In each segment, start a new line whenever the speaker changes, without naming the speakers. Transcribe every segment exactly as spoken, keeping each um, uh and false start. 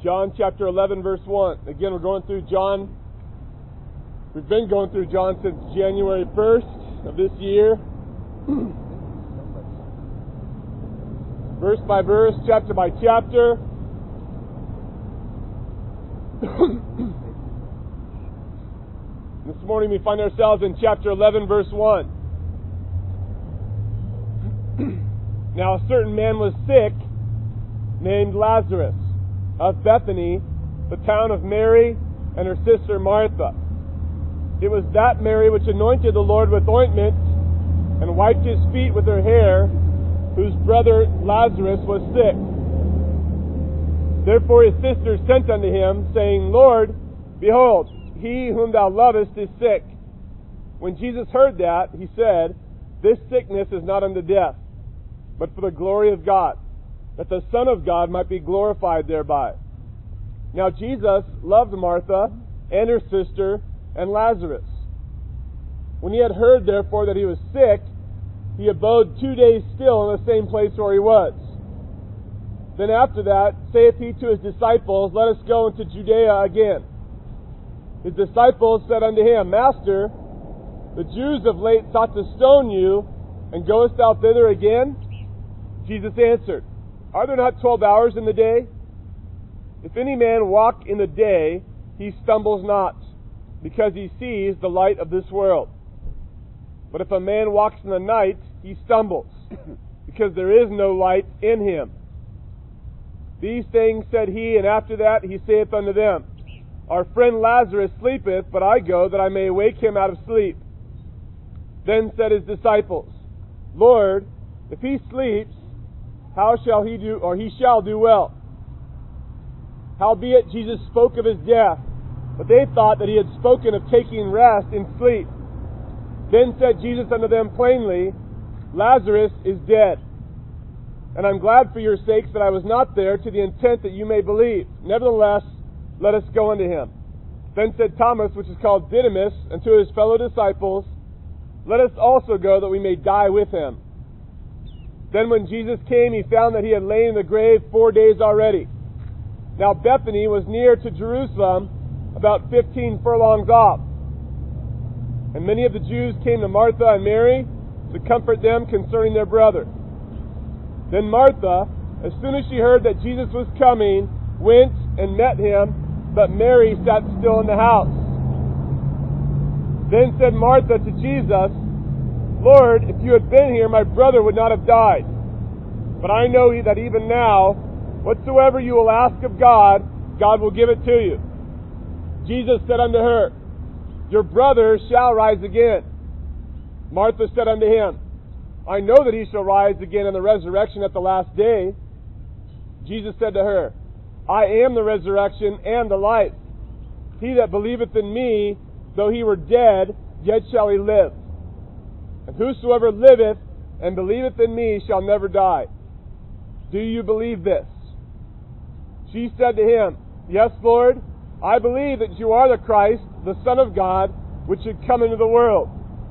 John chapter eleven, verse one. Again, we're going through John. We've been going through John since January first of this year. Verse by verse, chapter by chapter. This morning we find ourselves in chapter eleven, verse one. Now a certain man was sick, named Lazarus, of Bethany, the town of Mary and her sister Martha. It was that Mary which anointed the Lord with ointment and wiped his feet with her hair, whose brother Lazarus was sick. Therefore his sisters sent unto him, saying, Lord, behold, he whom thou lovest is sick. When Jesus heard that, he said, This sickness is not unto death, but for the glory of God, that the Son of God might be glorified thereby. Now Jesus loved Martha and her sister and Lazarus. When he had heard therefore that he was sick, he abode two days still in the same place where he was. Then after that saith he to his disciples, Let us go into Judea again. His disciples said unto him, Master, the Jews of late sought to stone you, and goest thou thither again? Jesus answered, Are there not twelve hours in the day? If any man walk in the day, he stumbles not, because he sees the light of this world. But if a man walks in the night, he stumbles, because there is no light in him. These things said he, and after that he saith unto them, Our friend Lazarus sleepeth, but I go that I may wake him out of sleep. Then said his disciples, Lord, if he sleeps, how shall he do, or he shall do well? Howbeit Jesus spoke of his death, but they thought that he had spoken of taking rest in sleep. Then said Jesus unto them plainly, Lazarus is dead. And I'm glad for your sakes that I was not there, to the intent that you may believe. Nevertheless, let us go unto him. Then said Thomas, which is called Didymus, unto his fellow disciples, Let us also go, that we may die with him. Then when Jesus came, he found that he had lain in the grave four days already. Now Bethany was near to Jerusalem, about fifteen furlongs off. And many of the Jews came to Martha and Mary to comfort them concerning their brother. Then Martha, as soon as she heard that Jesus was coming, went and met him, but Mary sat still in the house. Then said Martha to Jesus, Lord, if you had been here, my brother would not have died. But I know that even now, whatsoever you will ask of God, God will give it to you. Jesus said unto her, Your brother shall rise again. Martha said unto him, I know that he shall rise again in the resurrection at the last day. Jesus said to her, I am the resurrection and the life. He that believeth in me, though he were dead, yet shall he live. And whosoever liveth and believeth in me shall never die. Do you believe this? She said to him, Yes, Lord, I believe that you are the Christ, the Son of God, which should come into the world.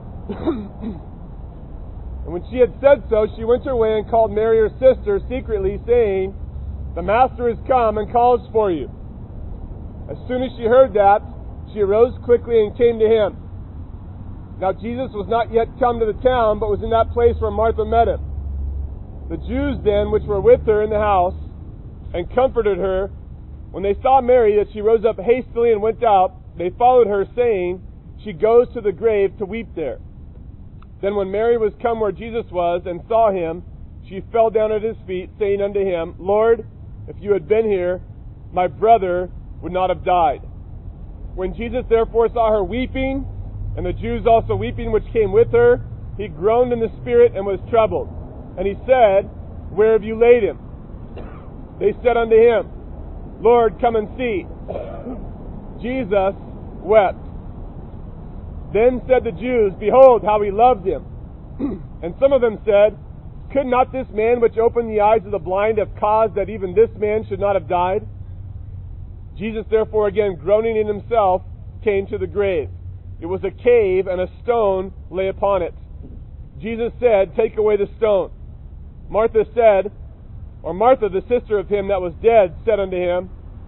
And when she had said so, she went her way and called Mary her sister secretly, saying, The Master is come and calls for you. As soon as she heard that, she arose quickly and came to him. Now Jesus was not yet come to the town, but was in that place where Martha met him. The Jews then, which were with her in the house, and comforted her, when they saw Mary, that she rose up hastily and went out, they followed her, saying, She goes to the grave to weep there. Then when Mary was come where Jesus was, and saw him, she fell down at his feet, saying unto him, Lord, if you had been here, my brother would not have died. When Jesus therefore saw her weeping, and the Jews also weeping which came with her, he groaned in the spirit and was troubled. And he said, Where have you laid him? They said unto him, Lord, come and see. Jesus wept. Then said the Jews, Behold, how he loved him. And some of them said, Could not this man which opened the eyes of the blind have caused that even this man should not have died? Jesus therefore, again groaning in himself, came to the grave. It was a cave, and a stone lay upon it. Jesus said, Take away the stone. Martha said, or Martha, the sister of him that was dead, said unto him,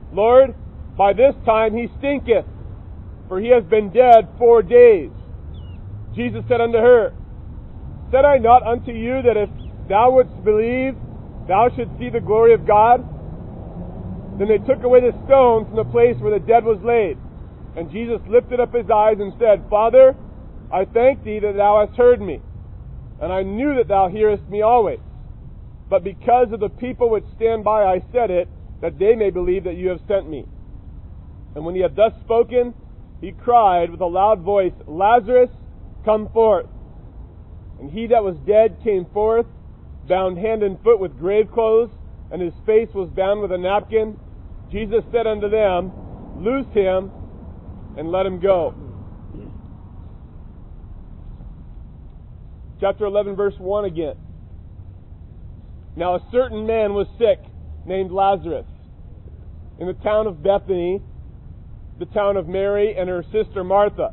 Lord, by this time he stinketh, for he has been dead four days. Jesus said unto her, Said I not unto you that if thou wouldst believe, thou shouldst see the glory of God? Then they took away the stone from the place where the dead was laid. And Jesus lifted up his eyes and said, Father, I thank thee that thou hast heard me, and I knew that thou hearest me always. But because of the people which stand by I said it, that they may believe that you have sent me. And when he had thus spoken, he cried with a loud voice, Lazarus, come forth. And he that was dead came forth, bound hand and foot with grave clothes, and his face was bound with a napkin. Jesus said unto them, Loose him, and let him go. Chapter eleven, verse one again. Now a certain man was sick, named Lazarus, in the town of Bethany, the town of Mary and her sister Martha.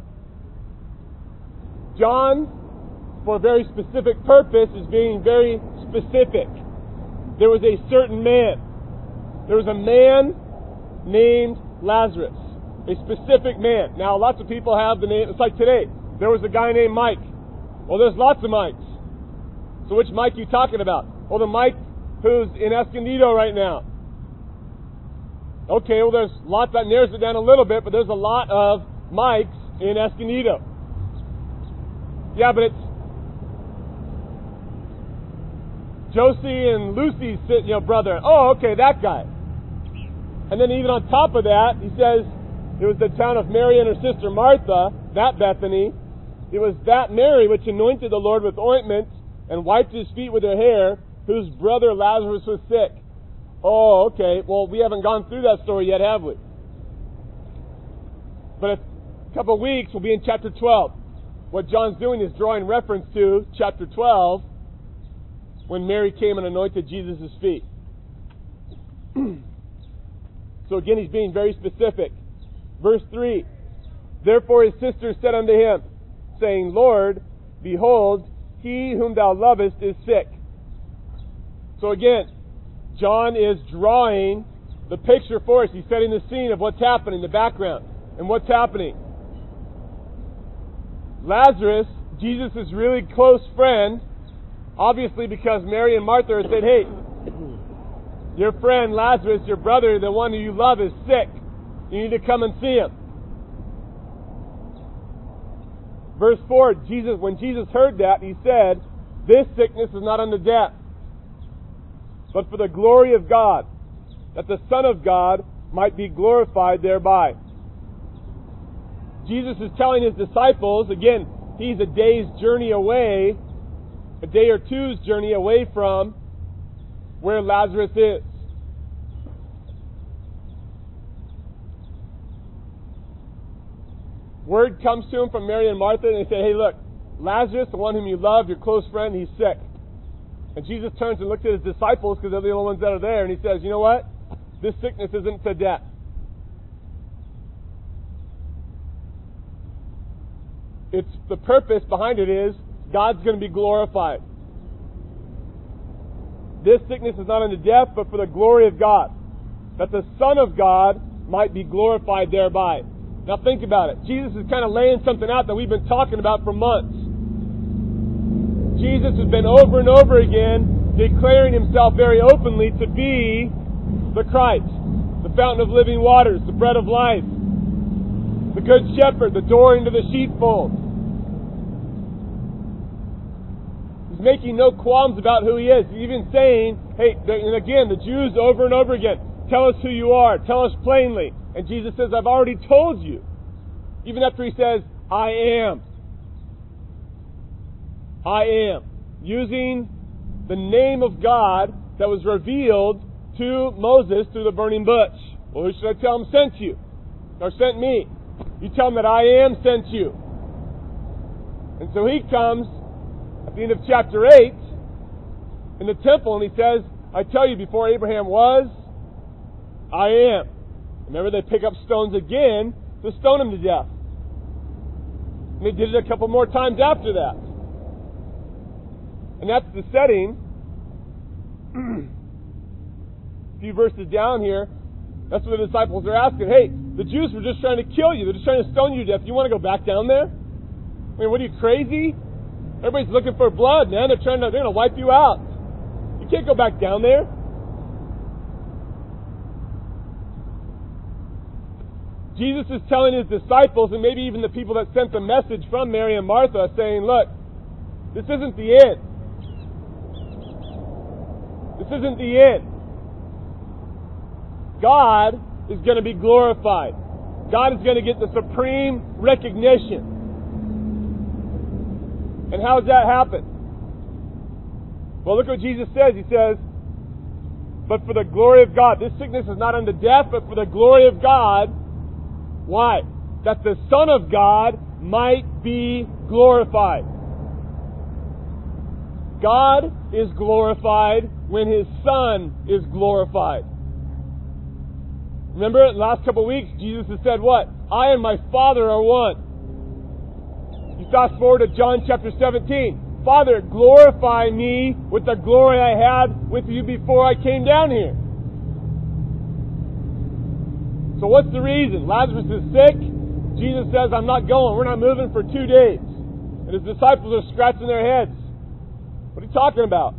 John, for a very specific purpose, is being very specific. There was a certain man. There was a man named Lazarus. A specific man. Now, lots of people have the name. It's like today. There was a guy named Mike. Well, there's lots of Mikes. So which Mike are you talking about? Well, the Mike who's in Escondido right now. Okay, well, there's lots. That narrows it down a little bit, but there's a lot of Mikes in Escondido. Yeah, but it's Josie and Lucy's, you know, brother. Oh, okay, that guy. And then even on top of that, he says it was the town of Mary and her sister Martha, that Bethany. It was that Mary which anointed the Lord with ointment and wiped his feet with her hair, whose brother Lazarus was sick. Oh, okay. Well, we haven't gone through that story yet, have we? But a couple of weeks, we'll be in chapter twelve. What John's doing is drawing reference to chapter twelve, when Mary came and anointed Jesus' feet. So again, he's being very specific. Verse three, Therefore his sister said unto him, saying, Lord, behold, he whom thou lovest is sick. So again, John is drawing the picture for us. He's setting the scene of what's happening, the background, and what's happening. Lazarus, Jesus' really close friend, obviously because Mary and Martha had said, hey, your friend Lazarus, your brother, the one who you love, is sick. You need to come and see him. Verse four, Jesus, when Jesus heard that, he said, This sickness is not unto death, but for the glory of God, that the Son of God might be glorified thereby. Jesus is telling his disciples, again, he's a day's journey away, a day or two's journey away from where Lazarus is. Word comes to him from Mary and Martha, and they say, hey, look, Lazarus, the one whom you love, your close friend, he's sick. And Jesus turns and looks at his disciples, because they're the only ones that are there, and he says, you know what? This sickness isn't to death. It's the purpose behind it is God's going to be glorified. This sickness is not unto death, but for the glory of God, that the Son of God might be glorified thereby. Now think about it. Jesus is kind of laying something out that we've been talking about for months. Jesus has been over and over again declaring himself very openly to be the Christ, the fountain of living waters, the bread of life, the good shepherd, the door into the sheepfold. He's making no qualms about who he is. He's even saying, hey, and again, the Jews over and over again, tell us who you are, tell us plainly. And Jesus says, I've already told you. Even after he says, I am. I am. Using the name of God that was revealed to Moses through the burning bush. Well, who should I tell him sent you? Or sent me? You tell him that I am sent you. And so he comes at the end of chapter eight in the temple and he says, I tell you, before Abraham was, I am. Remember, they pick up stones again to stone him to death. And they did it a couple more times after that. And that's the setting. A few verses down here. That's what the disciples are asking. Hey, the Jews were just trying to kill you. They're just trying to stone you to death. You want to go back down there? I mean, what are you, crazy? Everybody's looking for blood, man. They're trying to, they're going to wipe you out. You can't go back down there. Jesus is telling his disciples, and maybe even the people that sent the message from Mary and Martha, saying, look, this isn't the end. This isn't the end. God is going to be glorified. God is going to get the supreme recognition. And how does that happen? Well, look what Jesus says. He says, but for the glory of God. This sickness is not unto death, but for the glory of God. Why? That the Son of God might be glorified. God is glorified when His Son is glorified. Remember, in the last couple of weeks, Jesus has said what? I and my Father are one. You fast forward to John chapter seventeen. Father, glorify me with the glory I had with you before I came down here. So what's the reason? Lazarus is sick. Jesus says, I'm not going. We're not moving for two days. And his disciples are scratching their heads. What are you talking about?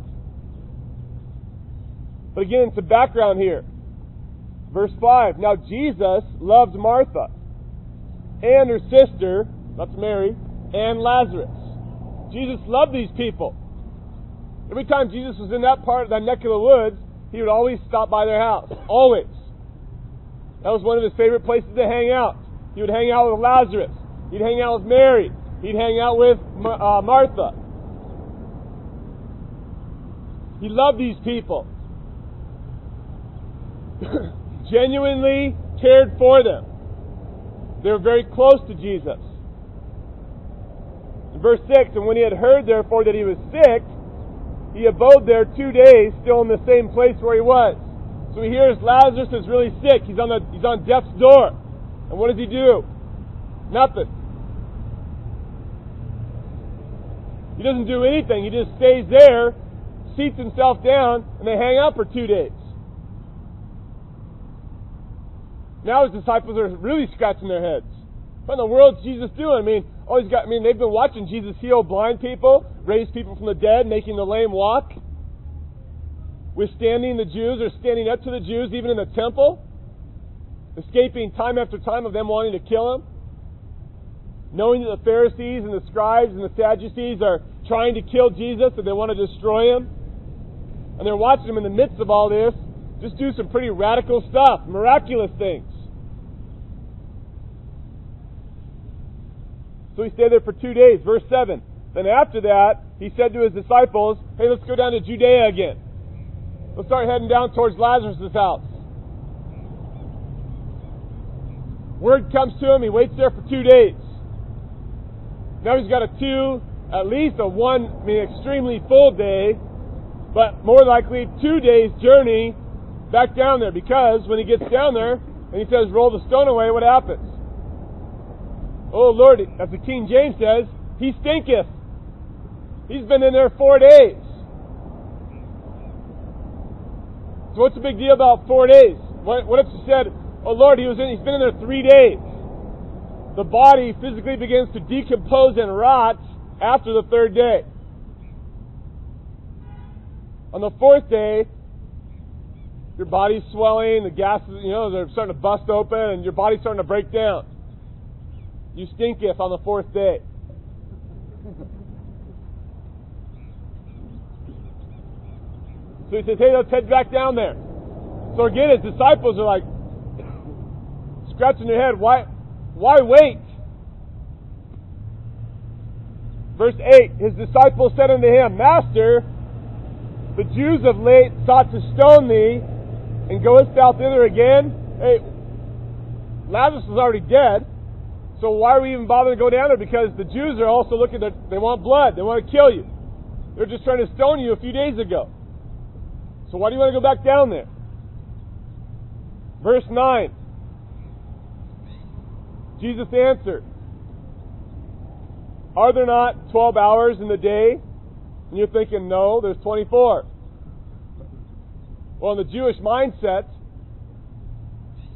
But again, some background here. Verse five. Now Jesus loved Martha and her sister, that's Mary, and Lazarus. Jesus loved these people. Every time Jesus was in that part of that neck of the woods, he would always stop by their house. Always. That was one of his favorite places to hang out. He would hang out with Lazarus. He'd hang out with Mary. He'd hang out with uh, Martha. He loved these people. Genuinely cared for them. They were very close to Jesus. In verse six, and when he had heard therefore that he was sick, he abode there two days, still in the same place where he was. So he hears Lazarus is really sick. He's on the he's on death's door. And what does he do? Nothing. He doesn't do anything. He just stays there, seats himself down, and they hang out for two days. Now his disciples are really scratching their heads. What in the world is Jesus doing? I mean, oh, he's got. I mean, they've been watching Jesus heal blind people, raise people from the dead, making the lame walk, withstanding the Jews or standing up to the Jews, even in the temple, escaping time after time of them wanting to kill him, knowing that the Pharisees and the scribes and the Sadducees are trying to kill Jesus and they want to destroy him, and they're watching him in the midst of all this just do some pretty radical stuff, miraculous things. So he stayed there for two days. Verse seven. Then after that, he said to his disciples, hey, let's go down to Judea again. Let's start heading down towards Lazarus' house. Word comes to him. He waits there for two days. Now he's got a two, at least a one, I mean, extremely full day, but more likely two days journey back down there, because when he gets down there and he says, roll the stone away, what happens? Oh Lord, as the King James says, he stinketh. He's been in there four days. So what's the big deal about four days? What, what if you said, oh Lord, he was in, he's been in there three days. The body physically begins to decompose and rot after the third day. On the fourth day, your body's swelling, the gases, you know, they're starting to bust open, and your body's starting to break down. You stinketh on the fourth day. So he says, hey, let's head back down there. So again, his disciples are like scratching their head. Why, why wait? Verse eight, his disciples said unto him, Master, the Jews of late sought to stone thee, and goest thou thither again? Hey, Lazarus is already dead. So why are we even bothering to go down there? Because the Jews are also looking at, they want blood. They want to kill you. They're just trying to stone you a few days ago. So why do you want to go back down there? Verse nine. Jesus answered, are there not twelve hours in the day? And you're thinking, no, there's twenty-four. Well, in the Jewish mindset,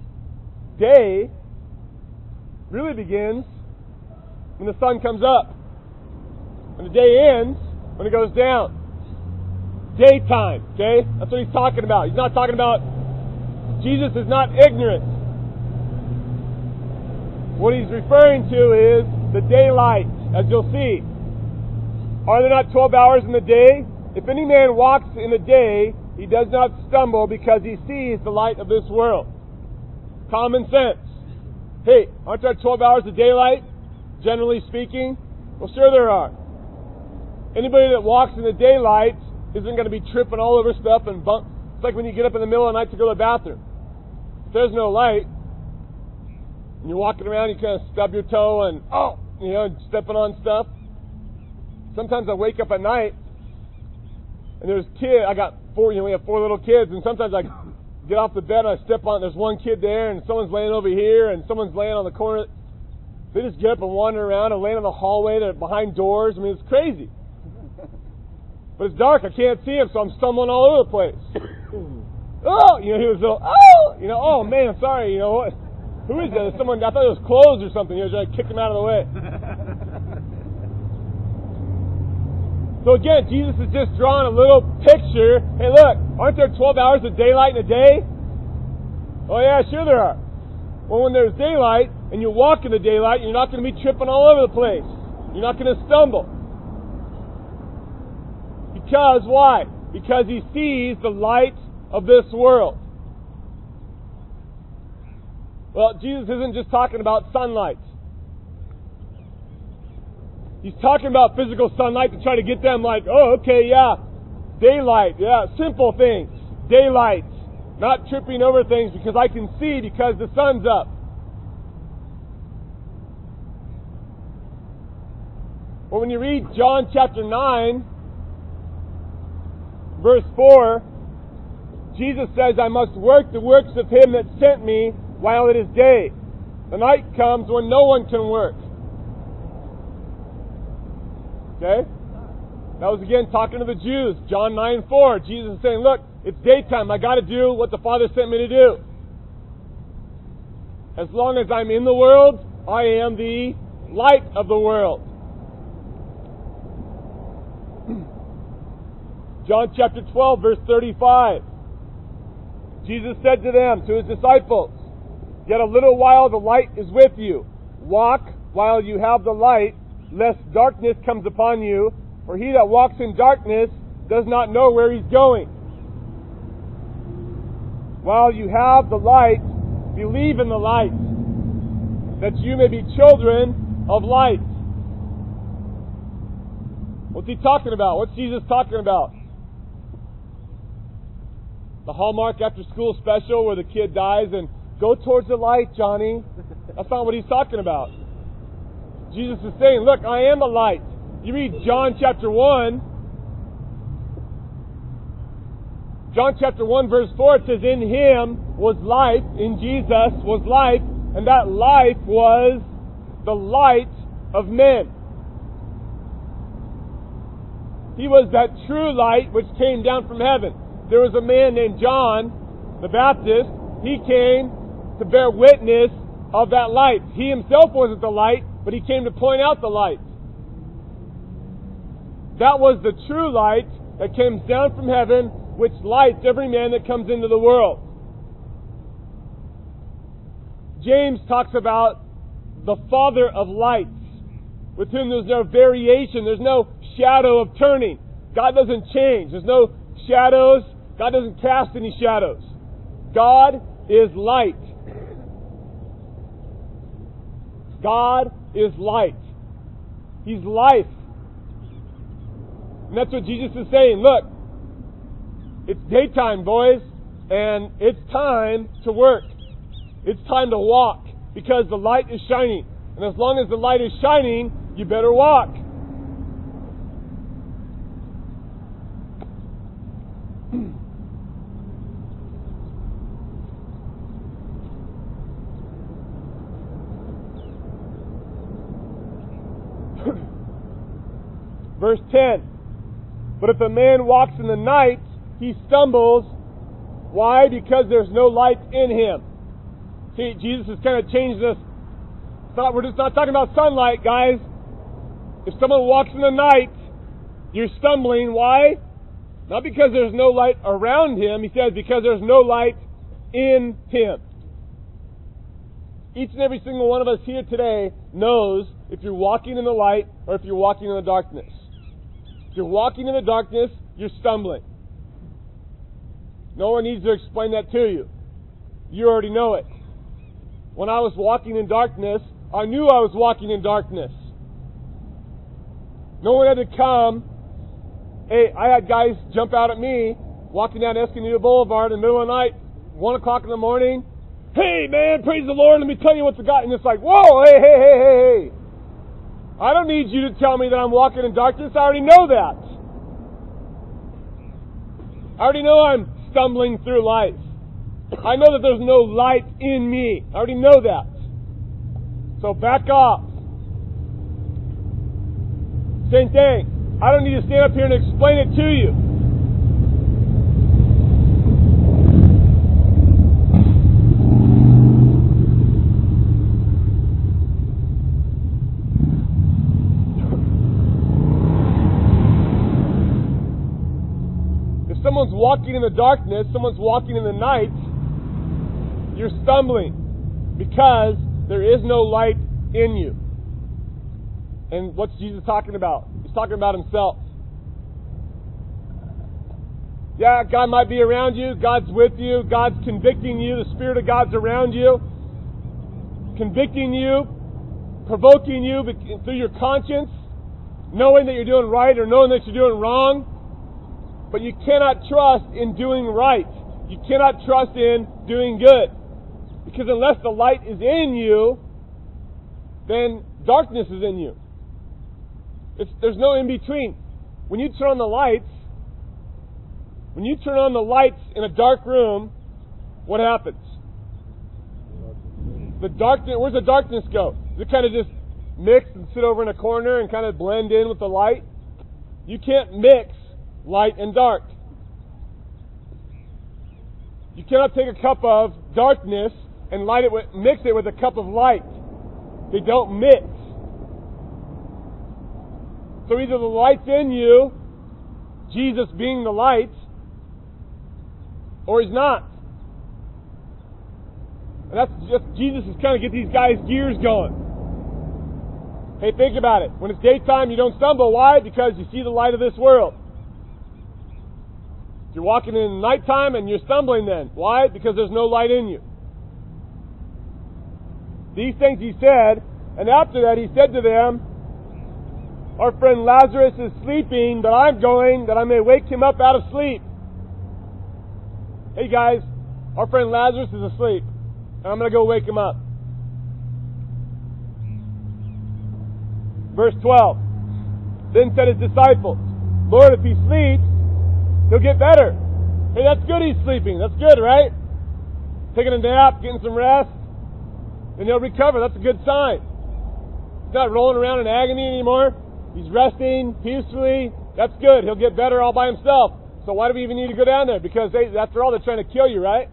day really begins when the sun comes up. And the day ends when it goes down. Daytime, okay? That's what he's talking about. He's not talking about, Jesus is not ignorant. What he's referring to is the daylight, as you'll see. Are there not twelve hours in the day? If any man walks in the day, he does not stumble because he sees the light of this world. Common sense. Hey, aren't there twelve hours of daylight, generally speaking? Well, sure there are. Anybody that walks in the daylight isn't going to be tripping all over stuff and bump. It's like when you get up in the middle of the night to go to the bathroom. If there's no light, and you're walking around, you kind of stub your toe and, oh, you know, stepping on stuff. Sometimes I wake up at night, and there's kids. I got four, you know, we have four little kids, and sometimes I get off the bed and I step on, there's one kid there, and someone's laying over here, and someone's laying on the corner. They just get up and wander around and lay in the hallway. They're behind doors. I mean, it's crazy. But it's dark. I can't see him, so I'm stumbling all over the place. Oh, you know, he was little. Oh, you know. Oh man, sorry. You know what? Who is that? Someone? I thought it was clothes or something. You know, trying to kick him out of the way. So again, Jesus is just drawing a little picture. Hey, look, aren't there twelve hours of daylight in a day? Oh yeah, sure there are. Well, when there's daylight and you walk in the daylight, you're not going to be tripping all over the place. You're not going to stumble. Because why? Because he sees the light of this world. Well, Jesus isn't just talking about sunlight. He's talking about physical sunlight to try to get them like, oh, okay, yeah, daylight, yeah, simple things, daylight, not tripping over things because I can see because the sun's up. Well, when you read John chapter nine, verse four, Jesus says, I must work the works of him that sent me while it is day. The night comes when no one can work. Okay? That was again talking to the Jews. John nine four. Jesus is saying, look, it's daytime. I got to do what the Father sent me to do. As long as I'm in the world, I am the light of the world. John chapter twelve, verse thirty-five. Jesus said to them, to his disciples, yet a little while the light is with you. Walk while you have the light, lest darkness comes upon you. For he that walks in darkness does not know where he's going. While you have the light, believe in the light, that you may be children of light. What's he talking about? What's Jesus talking about? The Hallmark after school special where the kid dies and go towards the light, Johnny. That's not what he's talking about. Jesus is saying, look, I am the light. You read John chapter one. John chapter one verse four, it says, in him was life, in Jesus was life, and that life was the light of men. He was that true light which came down from heaven. There was a man named John the Baptist. He came to bear witness of that light. He himself wasn't the light, but he came to point out the light. That was the true light that comes down from heaven, which lights every man that comes into the world. James talks about the Father of lights, with whom there's no variation, there's no shadow of turning. God doesn't change. There's no shadows. God doesn't cast any shadows. God is light. God is light. He's life. And that's what Jesus is saying. Look, it's daytime, boys, and it's time to work. It's time to walk, because the light is shining. And as long as the light is shining, you better walk. Verse ten. But if a man walks in the night, he stumbles. Why? Because there's no light in him. See, Jesus has kind of changed this. It's not, we're just not talking about sunlight, guys. If someone walks in the night, you're stumbling. Why? Not because there's no light around him. He says because there's no light in him. Each and every single one of us here today knows if you're walking in the light or if you're walking in the darkness. If you're walking in the darkness, you're stumbling. No one needs to explain that to you. You already know it. When I was walking in darkness, I knew I was walking in darkness. No one had to come. Hey, I had guys jump out at me walking down Escondido Boulevard in the middle of the night, one o'clock in the morning. Hey, man, praise the Lord. Let me tell you what's the guy. And it's like, whoa, hey, hey, hey, hey, hey. I don't need you to tell me that I'm walking in darkness. I already know that. I already know I'm stumbling through life. I know that there's no light in me. I already know that. So back off. Same thing. I don't need to stand up here and explain it to you. If someone's walking in the darkness, someone's walking in the night, you're stumbling because there is no light in you. And what's Jesus talking about? He's talking about himself. Yeah, God might be around you. God's with you. God's convicting you. The Spirit of God's around you. Convicting you. Provoking you through your conscience. Knowing that you're doing right or knowing that you're doing wrong. But you cannot trust in doing right. You cannot trust in doing good. Because unless the light is in you, then darkness is in you. It's, there's no in between. When you turn on the lights, when you turn on the lights in a dark room, what happens? The darkness. Where's the darkness go? Does it kind of just mix and sit over in a corner and kind of blend in with the light? You can't mix light and dark. You cannot take a cup of darkness and light it with, mix it with a cup of light. They don't mix. So either the light's in you, Jesus being the light, or he's not. And that's just, Jesus is kind of get these guys' gears going. Hey, think about it. When it's daytime, you don't stumble. Why? Because you see the light of this world. If you're walking in nighttime and you're stumbling then. Why? Because there's no light in you. These things he said, and after that he said to them, our friend Lazarus is sleeping, but I'm going that I may wake him up out of sleep. Hey guys, our friend Lazarus is asleep, and I'm going to go wake him up. Verse twelve. Then said his disciples, Lord, if he sleeps, he'll get better. Hey, that's good he's sleeping. That's good, right? Taking a nap, getting some rest, and he'll recover. That's a good sign. He's not rolling around in agony anymore. He's resting peacefully. That's good. He'll get better all by himself. So why do we even need to go down there? Because they, after all, they're trying to kill you, right?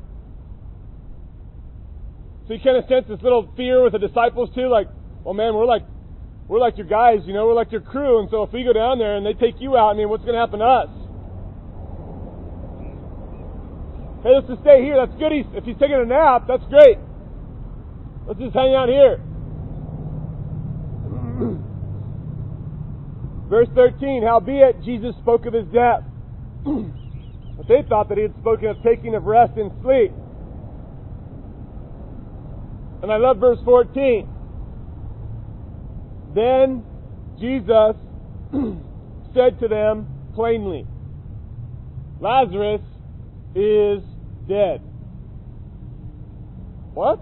So you kind of sense this little fear with the disciples too, like, well, man, we're like, we're like your guys, you know, we're like your crew, and so if we go down there and they take you out, I mean, what's going to happen to us? Hey, let's just stay here. That's good. He's, if he's taking a nap, that's great. Let's just hang out here. Verse thirteen, howbeit Jesus spoke of his death. But they thought that he had spoken of taking of rest and sleep. And I love verse fourteen. Then Jesus said to them plainly, Lazarus is dead. What?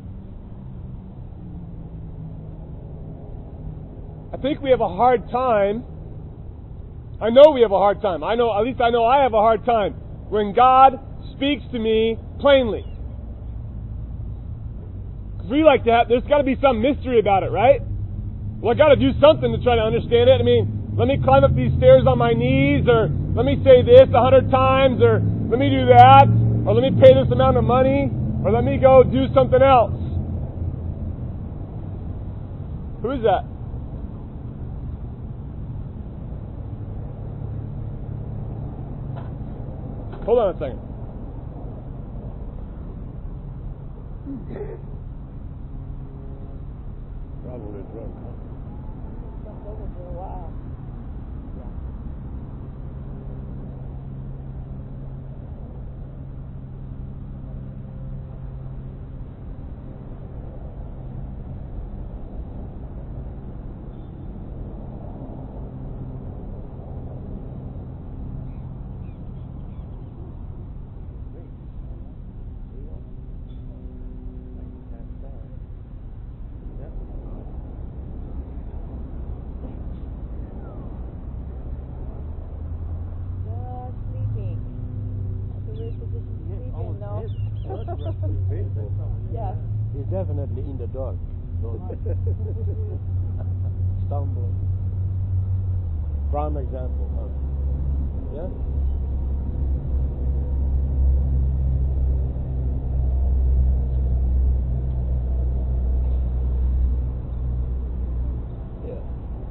I think we have a hard time. I know we have a hard time. I know, at least I know I have a hard time when God speaks to me plainly. Because we like to have, there's got to be some mystery about it, right? Well, I got to do something to try to understand it. I mean, let me climb up these stairs on my knees, or let me say this a hundred times, or let me do that, or let me pay this amount of money, or Or let me go do something else. Who is that? Hold on a second. Probably drunk, huh?
Been over for a while.
He's definitely in the dark. Stumbling. Prime example. Huh? Yeah? Yeah.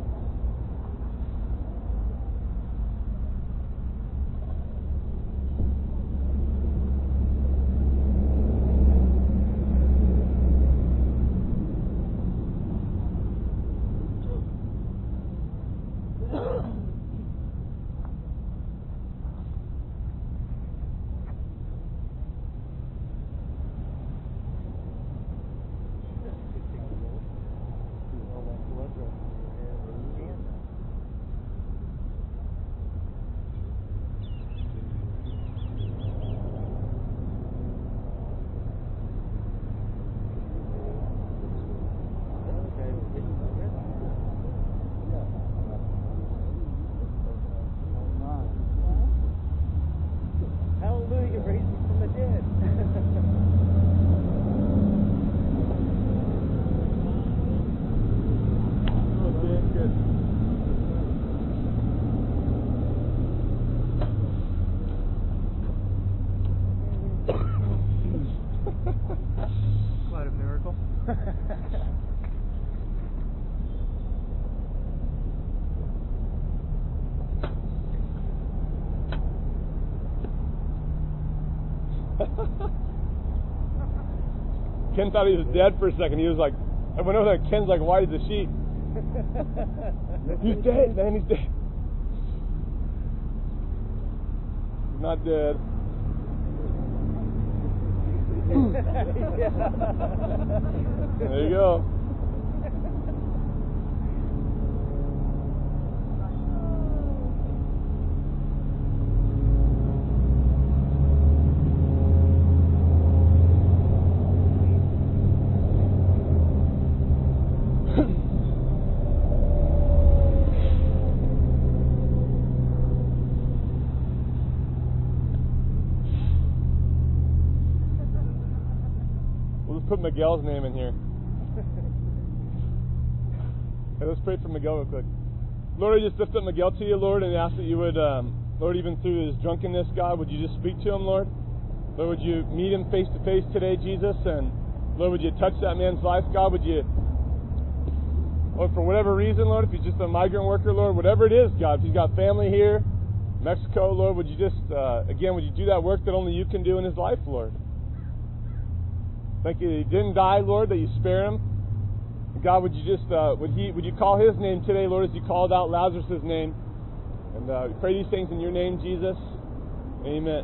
Hallelujah, raised me from the dead.
Okay, good.
Quite a miracle.
Ken thought he was dead for a second. He was like, I went over there. Ken's like, why is the sheep? He's dead, man. He's dead. He's not dead. There you go. We'll just put Miguel's name in here. Hey, let's pray for Miguel real quick. Lord, I just lift up Miguel to you, Lord, and ask that you would, um, Lord, even through his drunkenness, God, would you just speak to him, Lord? Lord, would you meet him face to face today, Jesus? And Lord, would you touch that man's life, God? Would you, Lord, for whatever reason, Lord, if he's just a migrant worker, Lord, whatever it is, God, if he's got family here, Mexico, Lord, would you just, uh, again, would you do that work that only you can do in his life, Lord? Thank you that he didn't die, Lord, that you spare him. God, would you just, uh, would he, would you call his name today, Lord, as you called out Lazarus' name? And uh, we pray these things in your name, Jesus. Amen.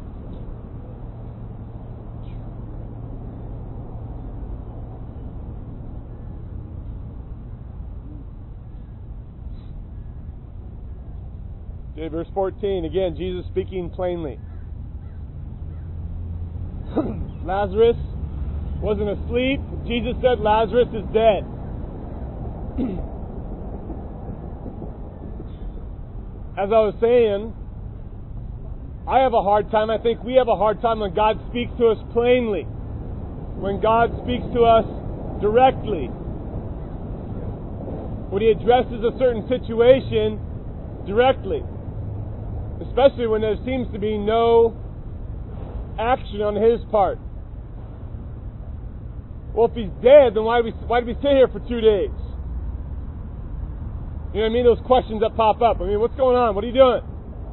Okay, verse fourteen. Again, Jesus speaking plainly. Lazarus wasn't asleep. Jesus said Lazarus is dead. As I was saying, I have a hard time, I think we have a hard time when God speaks to us plainly. When God speaks to us directly. When He addresses a certain situation directly. Especially when there seems to be no action on His part. Well, if he's dead, then why did we, why did we stay here for two days? You know what I mean? Those questions that pop up. I mean, what's going on? What are you doing?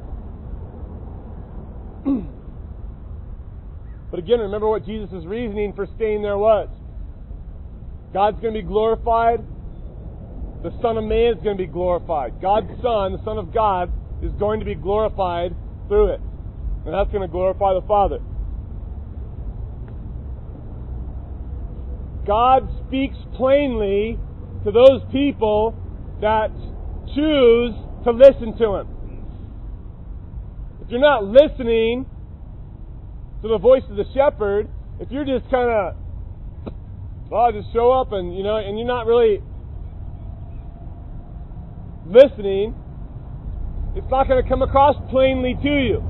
But again, remember what Jesus' reasoning for staying there was. God's going to be glorified. The Son of Man is going to be glorified. God's Son, the Son of God, is going to be glorified through it. And that's going to glorify the Father. God speaks plainly to those people that choose to listen to Him. If you're not listening to the voice of the shepherd, if you're just kind of, well, I just show up and, you know, and you're not really listening, it's not going to come across plainly to you.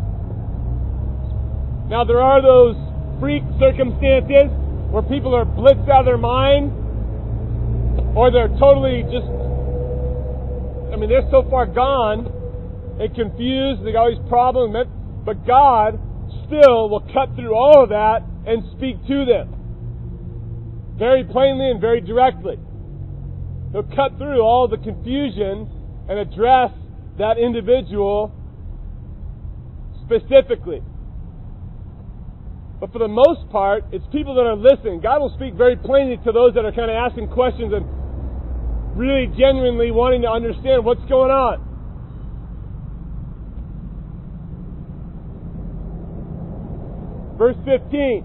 Now, there are those freak circumstances where people are blitzed out of their mind, or they're totally just, I mean, they're so far gone and confused, they got all these problems, but God still will cut through all of that and speak to them. Very plainly and very directly. He'll cut through all the confusion and address that individual specifically. But for the most part, it's people that are listening. God will speak very plainly to those that are kind of asking questions and really genuinely wanting to understand what's going on. Verse fifteen.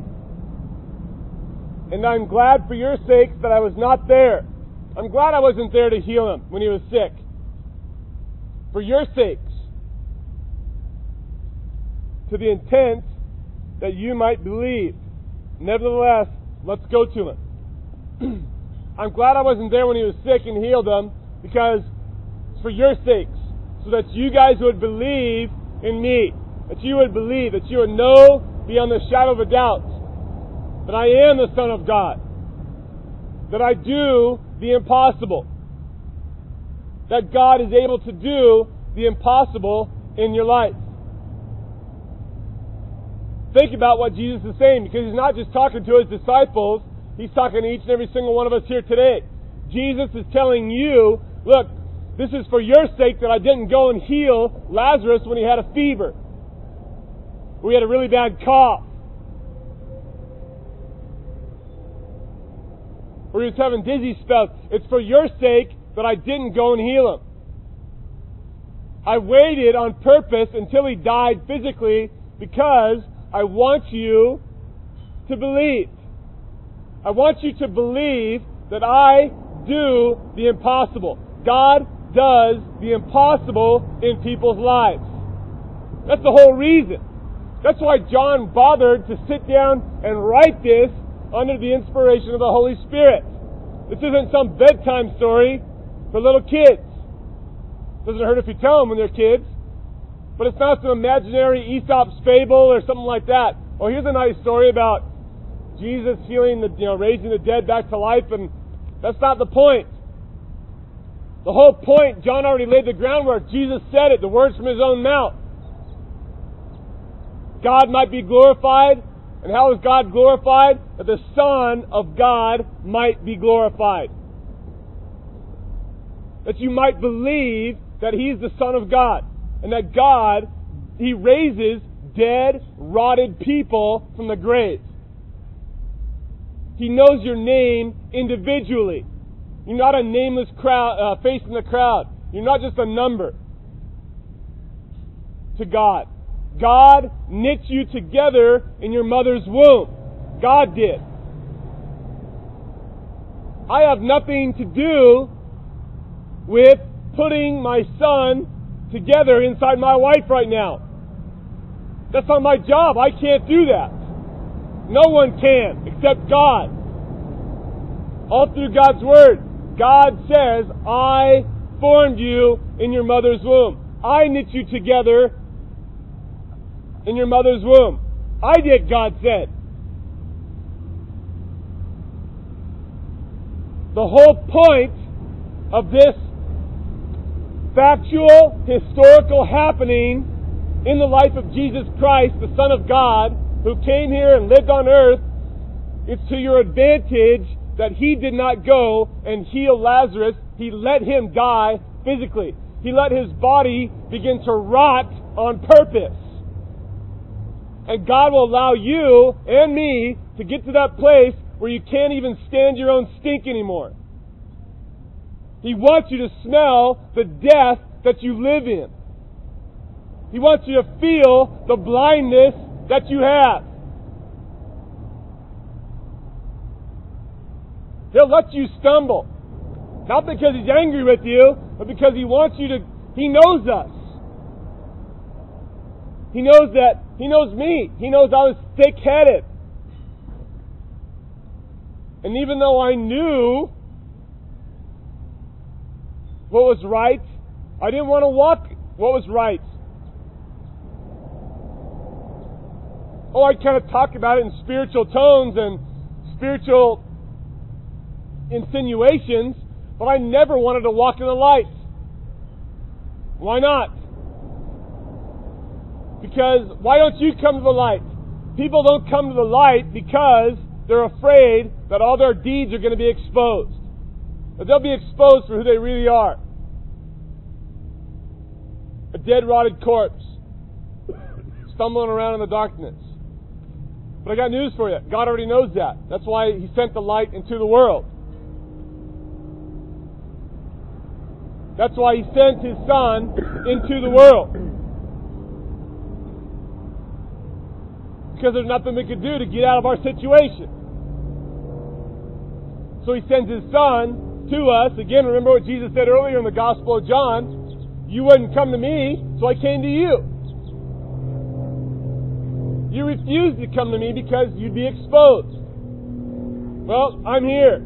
And I'm glad for your sakes that I was not there. I'm glad I wasn't there to heal him when he was sick. For your sakes. To the intent that you might believe. Nevertheless, let's go to him. I'm glad I wasn't there when he was sick and healed him, because it's for your sakes. So that you guys would believe in me. That you would believe. That you would know beyond the shadow of a doubt that I am the Son of God. That I do the impossible. That God is able to do the impossible in your life. Think about what Jesus is saying, because He's not just talking to His disciples, He's talking to each and every single one of us here today. Jesus is telling you, look, this is for your sake that I didn't go and heal Lazarus when he had a fever. Or he had a really bad cough. Or he was having dizzy spells. It's for your sake that I didn't go and heal him. I waited on purpose until he died physically because I want you to believe. I want you to believe that I do the impossible. God does the impossible in people's lives. That's the whole reason. That's why John bothered to sit down and write this under the inspiration of the Holy Spirit. This isn't some bedtime story for little kids. Doesn't hurt if you tell them when they're kids. But it's not some imaginary Aesop's fable or something like that. Oh, here's a nice story about Jesus healing the, you know, raising the dead back to life, and that's not the point. The whole point, John already laid the groundwork. Jesus said it, the words from His own mouth. God might be glorified. And how is God glorified? That the Son of God might be glorified. That you might believe that He's the Son of God. And that God, He raises dead, rotted people from the grave. He knows your name individually. You're not a nameless crowd, uh, face in the crowd. You're not just a number to God. God knit you together in your mother's womb. God did. I have nothing to do with putting my son together inside my wife right now. That's not my job. I can't do that. No one can except God. All through God's Word, God says, I formed you in your mother's womb. I knit you together in your mother's womb. I did, God said. The whole point of this factual, historical happening in the life of Jesus Christ, the Son of God, who came here and lived on earth, it's to your advantage that He did not go and heal Lazarus. He let him die physically. He let his body begin to rot on purpose. And God will allow you and me to get to that place where you can't even stand your own stink anymore. He wants you to smell the death that you live in. He wants you to feel the blindness that you have. He'll let you stumble. Not because He's angry with you, but because He wants you to... He knows us. He knows that... He knows me. He knows I was thick-headed. And even though I knew what was right, I didn't want to walk what was right. Oh, I kind of talk about it in spiritual tones and spiritual insinuations, but I never wanted to walk in the light. Why not? Because why don't you come to the light? People don't come to the light because they're afraid that all their deeds are going to be exposed. That they'll be exposed for who they really are. A dead, rotted corpse stumbling around in the darkness. But I got news for you. God already knows that. That's why He sent the light into the world. That's why He sent His Son into the world. Because there's nothing we could do to get out of our situation. So He sends His Son to us. Again, remember what Jesus said earlier in the Gospel of John. You wouldn't come to me, so I came to you. You refused to come to me because you'd be exposed. Well, I'm here.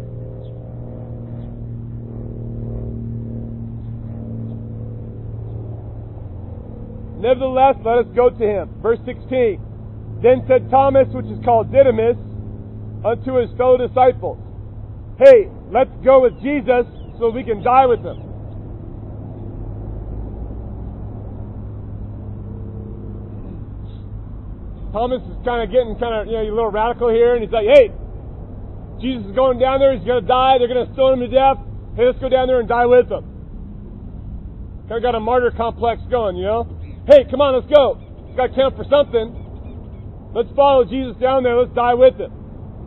Nevertheless, let us go to Him. Verse sixteen. Then said Thomas, which is called Didymus, unto his fellow disciples, Hey, let's go with Jesus so we can die with Him. Thomas is kind of getting kind of, you know, a little radical here, and he's like, hey, Jesus is going down there, He's going to die, they're going to stone Him to death. Hey, let's go down there and die with Him. Kind of got a martyr complex going, you know. Hey, come on, let's go. Got to count for something. Let's follow Jesus down there. Let's die with Him.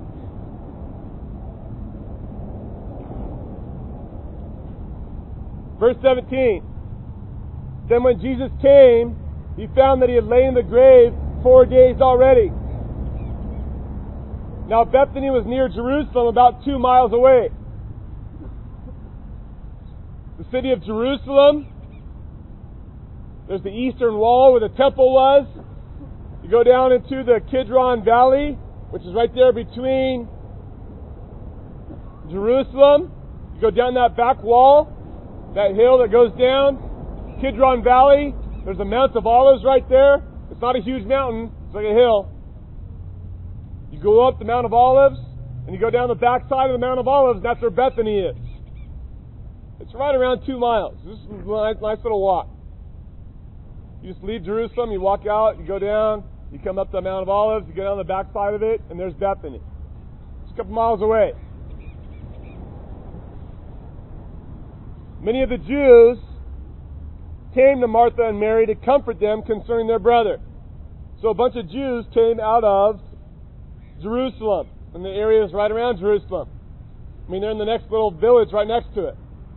Verse seventeen. Then when Jesus came, He found that He had lain in the grave four days already. Now Bethany was near Jerusalem, about two miles away. The city of Jerusalem. There's the eastern wall where the temple was. You go down into the Kidron Valley, which is right there between Jerusalem. You go down that back wall, that hill that goes down, Kidron Valley. There's the Mount of Olives right there. It's not a huge mountain. It's like a hill. You go up the Mount of Olives, and you go down the back side of the Mount of Olives, and that's where Bethany is. It's right around two miles. This is a nice, nice little walk. You just leave Jerusalem, you walk out, you go down, you come up the Mount of Olives, you go down the back side of it, and there's Bethany. It's a couple miles away. Many of the Jews came to Martha and Mary to comfort them concerning their brother. So a bunch of Jews came out of Jerusalem, and the areas right around Jerusalem. I mean, they're in the next little village right next to it.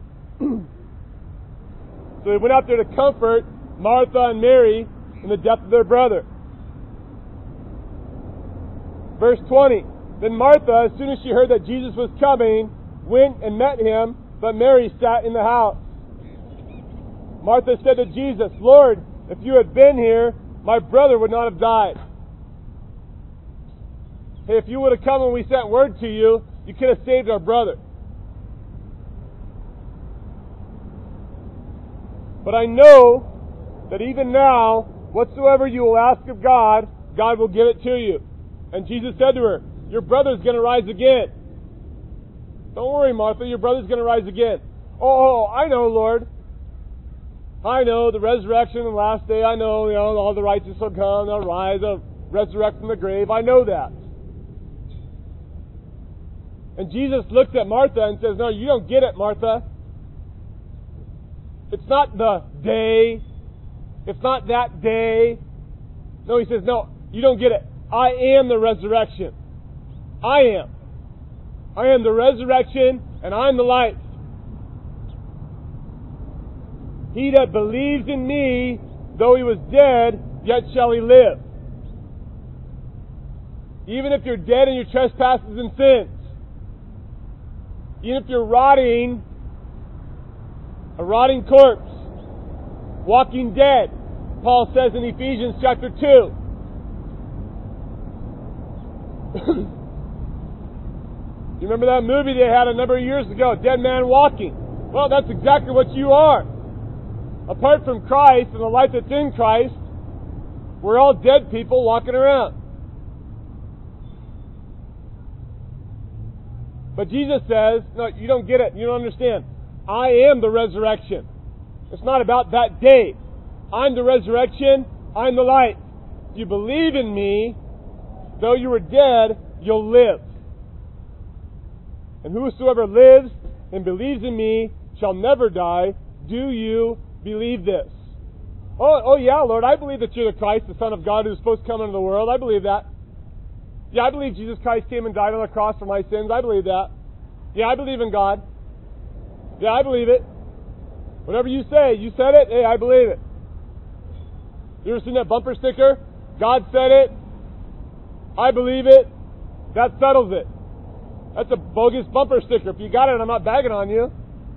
So they went out there to comfort Martha and Mary in the death of their brother. Verse twenty. Then Martha, as soon as she heard that Jesus was coming, went and met Him, but Mary sat in the house. Martha said to Jesus, Lord, if you had been here, my brother would not have died. Hey, if you would have come when we sent word to you, you could have saved our brother. But I know that even now, whatsoever you will ask of God, God will give it to you. And Jesus said to her, your brother's going to rise again. Don't worry, Martha, your brother's going to rise again. Oh, I know, Lord. I know the resurrection and the last day. I know, you know, all the righteous will come, they'll rise, they'll resurrect from the grave. I know that. And Jesus looks at Martha and says, no, you don't get it, Martha. It's not the day. It's not that day. No, he says, no, you don't get it. I am the resurrection. I am. I am the resurrection and I am the life. He that believes in me, though he was dead, yet shall he live. Even if you're dead in your trespasses and sins, even if you're rotting, a rotting corpse, walking dead, Paul says in Ephesians chapter two. You remember that movie they had a number of years ago, Dead Man Walking? Well, that's exactly what you are. Apart from Christ and the life that's in Christ, we're all dead people walking around. But Jesus says, no, you don't get it. You don't understand. I am the resurrection. It's not about that day. I'm the resurrection. I'm the life. If you believe in me, though you were dead, you'll live. And whosoever lives and believes in me shall never die. Do you believe this? Oh, oh yeah, Lord, I believe that you're the Christ, the Son of God, who's supposed to come into the world. I believe that. Yeah, I believe Jesus Christ came and died on the cross for my sins. I believe that. Yeah, I believe in God. Yeah, I believe it. Whatever you say, you said it, hey, I believe it. You ever seen that bumper sticker? God said it. I believe it. That settles it. That's a bogus bumper sticker. If you got it, I'm not bagging on you.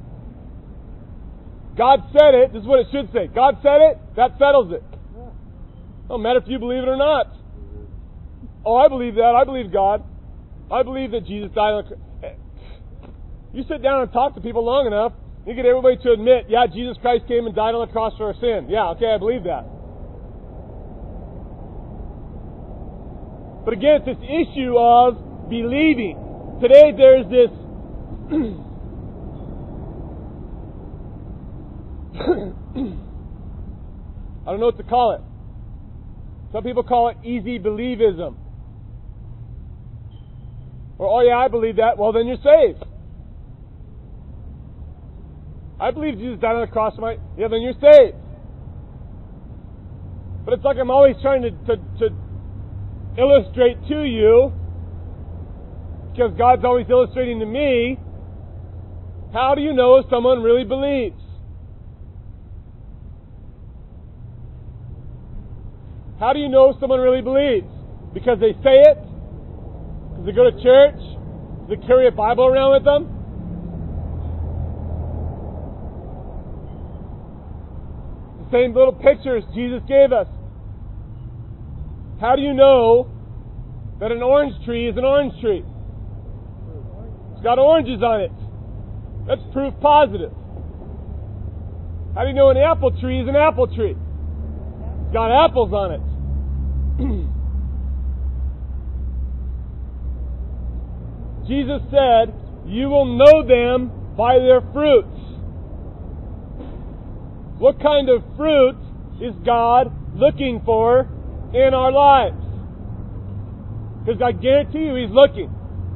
God said it. This is what it should say. God said it. That settles it. Don't matter if you believe it or not. Oh, I believe that. I believe God. I believe that Jesus died on the cross. You sit down and talk to people long enough, you get everybody to admit, yeah, Jesus Christ came and died on the cross for our sin. Yeah, okay, I believe that. But again, it's this issue of believing. Today there's this I don't know what to call it. Some people call it easy believism. Or, oh yeah, I believe that. Well, then you're saved. I believe Jesus died on the cross for my... Yeah, then you're saved. But it's like I'm always trying to, to, to illustrate to you, because God's always illustrating to me, how do you know if someone really believes? How do you know if someone really believes? Because they say it? Because they go to church? Because they carry a Bible around with them? The same little pictures Jesus gave us. How do you know that an orange tree is an orange tree? It's got oranges on it. That's proof positive. How do you know an apple tree is an apple tree? It's got apples on it. Jesus said, you will know them by their fruits. What kind of fruit is God looking for in our lives? Because I guarantee you He's looking.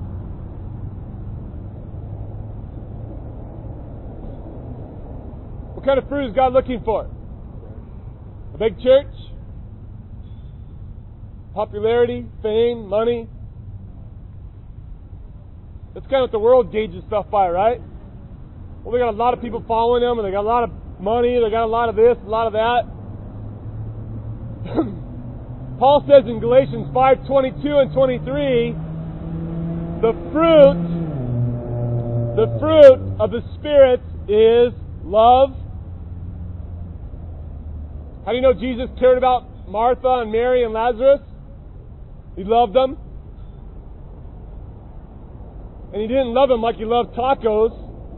What kind of fruit is God looking for? A big church? Popularity? Fame? Money? That's kind of what the world gauges stuff by, right? Well, they got a lot of people following them, and they got a lot of money, they got a lot of this, a lot of that. Paul says in Galatians five twenty-two and twenty-three, the fruit, the fruit of the Spirit is love. How do you know Jesus cared about Martha and Mary and Lazarus? He loved them. And He didn't love them like He loved tacos.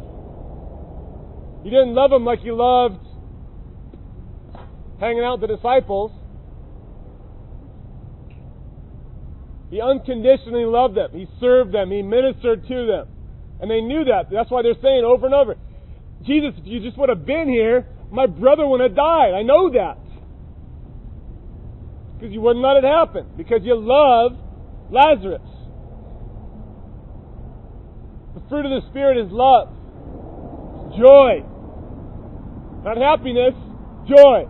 He didn't love them like He loved hanging out with the disciples. He unconditionally loved them. He served them. He ministered to them. And they knew that. That's why they're saying over and over, Jesus, if you just would have been here, my brother wouldn't have died. I know that. Because you wouldn't let it happen. Because you love Lazarus. The fruit of the Spirit is love, joy, not happiness, joy.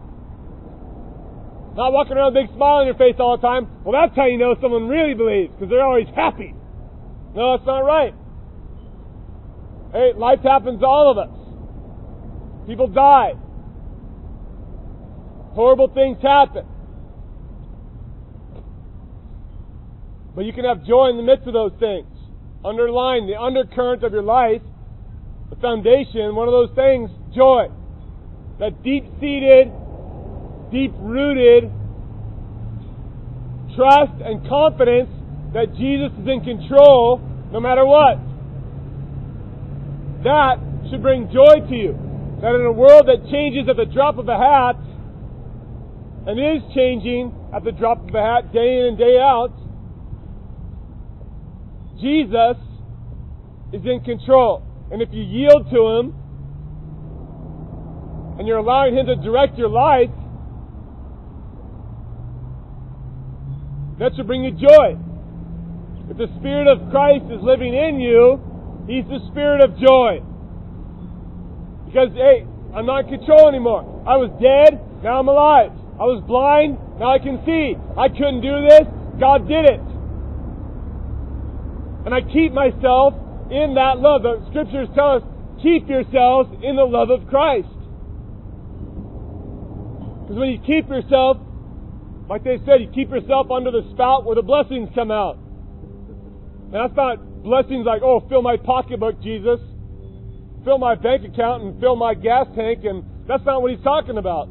Not walking around with a big smile on your face all the time. Well, that's how you know someone really believes, because they're always happy. No, that's not right. Hey, life happens to all of us. People die. Horrible things happen. But you can have joy in the midst of those things. Underline the undercurrent of your life, the foundation, one of those things, joy. That deep-seated, deep-rooted trust and confidence that Jesus is in control no matter what. That should bring joy to you. That in a world that changes at the drop of a hat, and is changing at the drop of a hat day in and day out, Jesus is in control. And if you yield to Him, and you're allowing Him to direct your life, that should bring you joy. If the Spirit of Christ is living in you, He's the Spirit of joy. Because, hey, I'm not in control anymore. I was dead, now I'm alive. I was blind, now I can see. I couldn't do this, God did it. And I keep myself in that love. The Scriptures tell us, keep yourselves in the love of Christ. Because when you keep yourself, like they said, you keep yourself under the spout where the blessings come out. And that's not blessings like, oh, fill my pocketbook, Jesus. Fill my bank account and fill my gas tank. And that's not what He's talking about.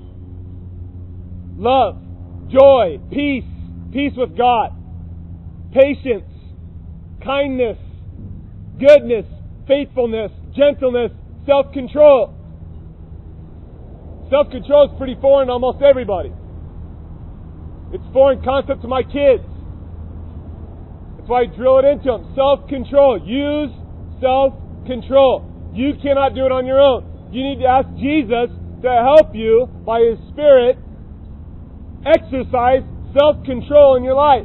Love, joy, peace, peace with God, patience, kindness, goodness, faithfulness, gentleness, self-control. Self-control is pretty foreign to almost everybody. It's a foreign concept to my kids. That's why I drill it into them. Self-control. Use self-control. You cannot do it on your own. You need to ask Jesus to help you by His Spirit exercise self-control in your life.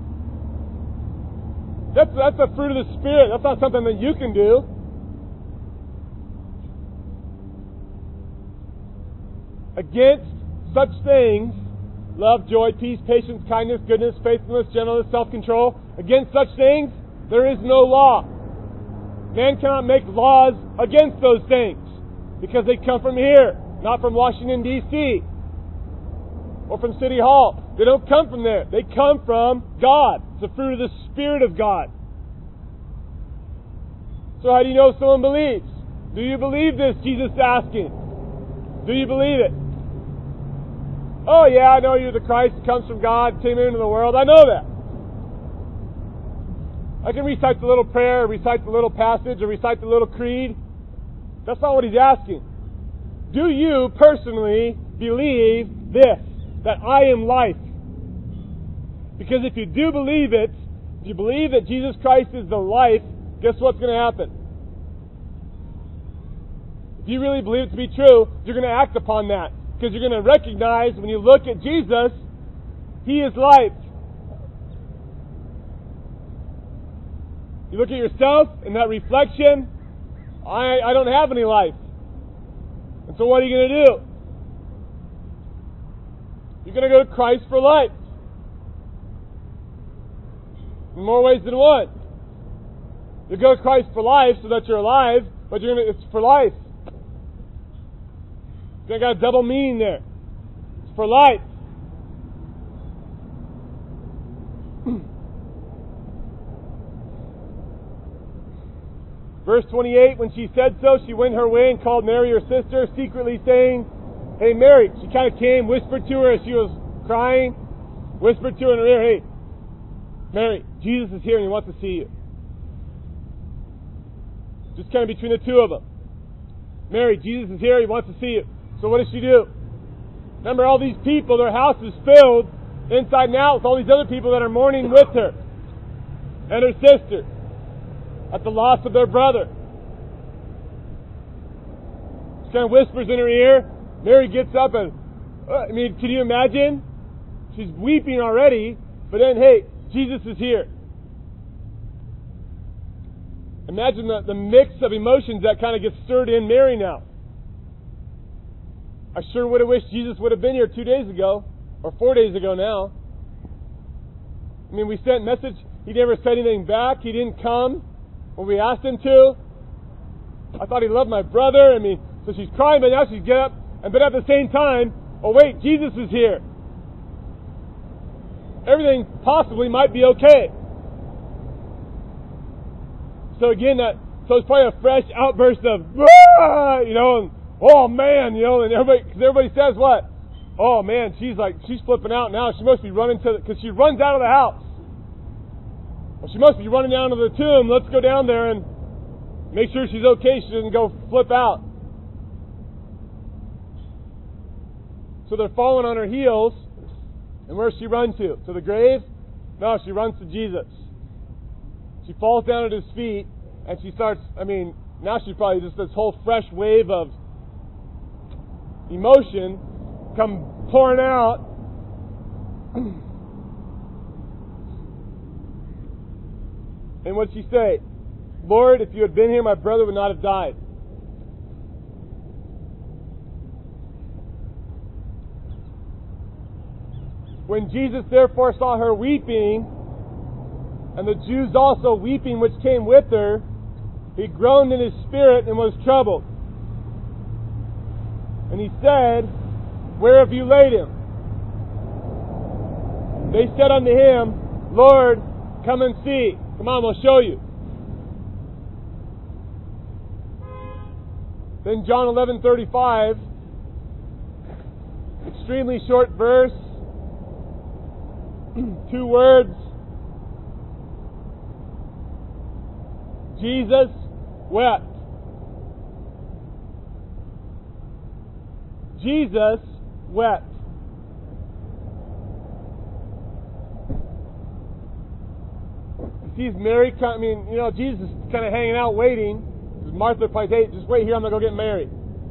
That's, that's a fruit of the Spirit. That's not something that you can do. Against such things, love, joy, peace, patience, kindness, goodness, faithfulness, gentleness, self-control, against such things, there is no law. Man cannot make laws against those things because they come from here, not from Washington, D C or from City Hall. They don't come from there. They come from God. It's the fruit of the Spirit of God. So how do you know if someone believes? Do you believe this? Jesus is asking. Do you believe it? Oh yeah, I know you're the Christ who comes from God, came into the world. I know that. I can recite the little prayer, or recite the little passage, or recite the little creed. That's not what He's asking. Do you personally believe this? That I am life? Because if you do believe it, if you believe that Jesus Christ is the life, guess what's going to happen? If you really believe it to be true, you're going to act upon that. Because you're going to recognize when you look at Jesus, He is life. You look at yourself in that reflection, I, I don't have any life. And so what are you going to do? You're going to go to Christ for life. In more ways than one. You go to Christ for life so that you're alive, but you're going to, it's for life. You got a double meaning there. It's for life. Verse twenty-eight, when she said so, she went her way and called Mary, her sister, secretly saying, hey, Mary. She kind of came, whispered to her as she was crying, whispered to her in her ear, hey, Mary, Jesus is here and He wants to see you. Just kind of between the two of them. Mary, Jesus is here, He wants to see you. So what does she do? Remember, all these people, their house is filled inside and out with all these other people that are mourning with her and her sister at the loss of their brother. She kind of whispers in her ear. Mary gets up and, uh, I mean, can you imagine? She's weeping already, but then, hey, Jesus is here. Imagine the, the mix of emotions that kind of gets stirred in Mary now. I sure would have wished Jesus would have been here two days ago, or four days ago now. I mean, we sent message. He never said anything back. He didn't come when we asked him to. I thought he loved my brother. I mean, so she's crying, but now she's get up. And but at the same time, oh wait, Jesus is here. Everything possibly might be okay. So again, that so it's probably a fresh outburst of, ah! you know, and oh man, you know, and everybody, cause everybody says what? Oh man, she's like, she's flipping out now. She must be running to, because she runs out of the house. Well, she must be running down to the tomb. Let's go down there and make sure she's okay. She doesn't go flip out. So they're falling on her heels. And where does she run to? To the grave? No, she runs to Jesus. She falls down at his feet, and she starts, I mean, now she's probably just this whole fresh wave of emotion come pouring out. And what did she say? Lord, if you had been here, my brother would not have died. When Jesus therefore saw her weeping, and the Jews also weeping which came with her, he groaned in his spirit and was troubled. And he said, where have you laid him? They said unto him, Lord, come and see. Come on, we'll show you. Then John eleven thirty-five, extremely short verse, two words. Jesus wept. Jesus wept. He sees Mary, I mean, you know, Jesus is kind of hanging out waiting. Martha probably says, hey, just wait here, I'm going to go get Mary.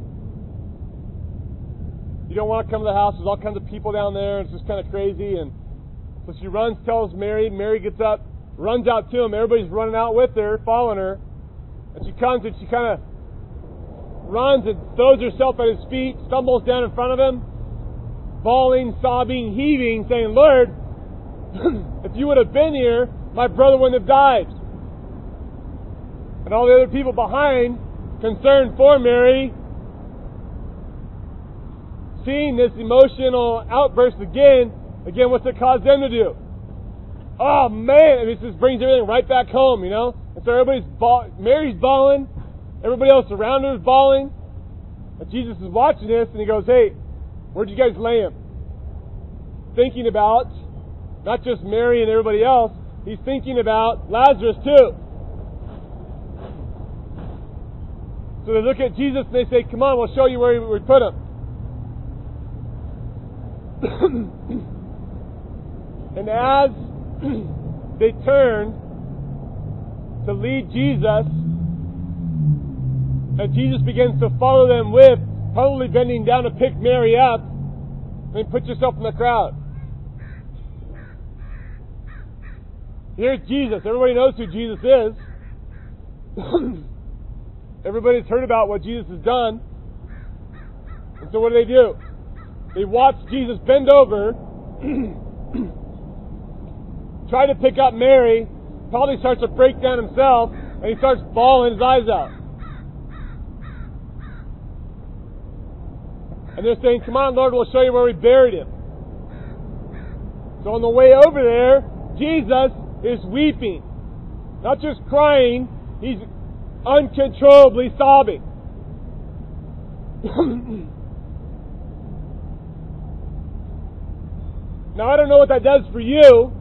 You don't want to come to the house, there's all kinds of people down there, it's just kind of crazy. And so she runs, tells Mary, Mary gets up, runs out to him, everybody's running out with her, following her. And she comes and she kind of runs and throws herself at his feet, stumbles down in front of him, bawling, sobbing, heaving, saying, Lord, if you would have been here, my brother wouldn't have died. And all the other people behind, concerned for Mary, seeing this emotional outburst again, again, what's it cause them to do? Oh man, and it just brings everything right back home, you know? And so everybody's, baw- Mary's bawling, everybody else around her is bawling, and Jesus is watching this, and he goes, hey, where'd you guys lay him? Thinking about, not just Mary and everybody else, he's thinking about Lazarus too. So they look at Jesus and they say, come on, we'll show you where we put him. And as they turn to lead Jesus, and Jesus begins to follow them with, probably bending down to pick Mary up, I mean, put yourself in the crowd. Here's Jesus. Everybody knows who Jesus is. Everybody's heard about what Jesus has done. And so what do they do? They watch Jesus bend over, try to pick up Mary, probably starts to break down himself, and he starts bawling his eyes out. And they're saying, come on, Lord, we'll show you where we buried him. So on the way over there, Jesus is weeping. Not just crying, he's uncontrollably sobbing. Now, I don't know what that does for you,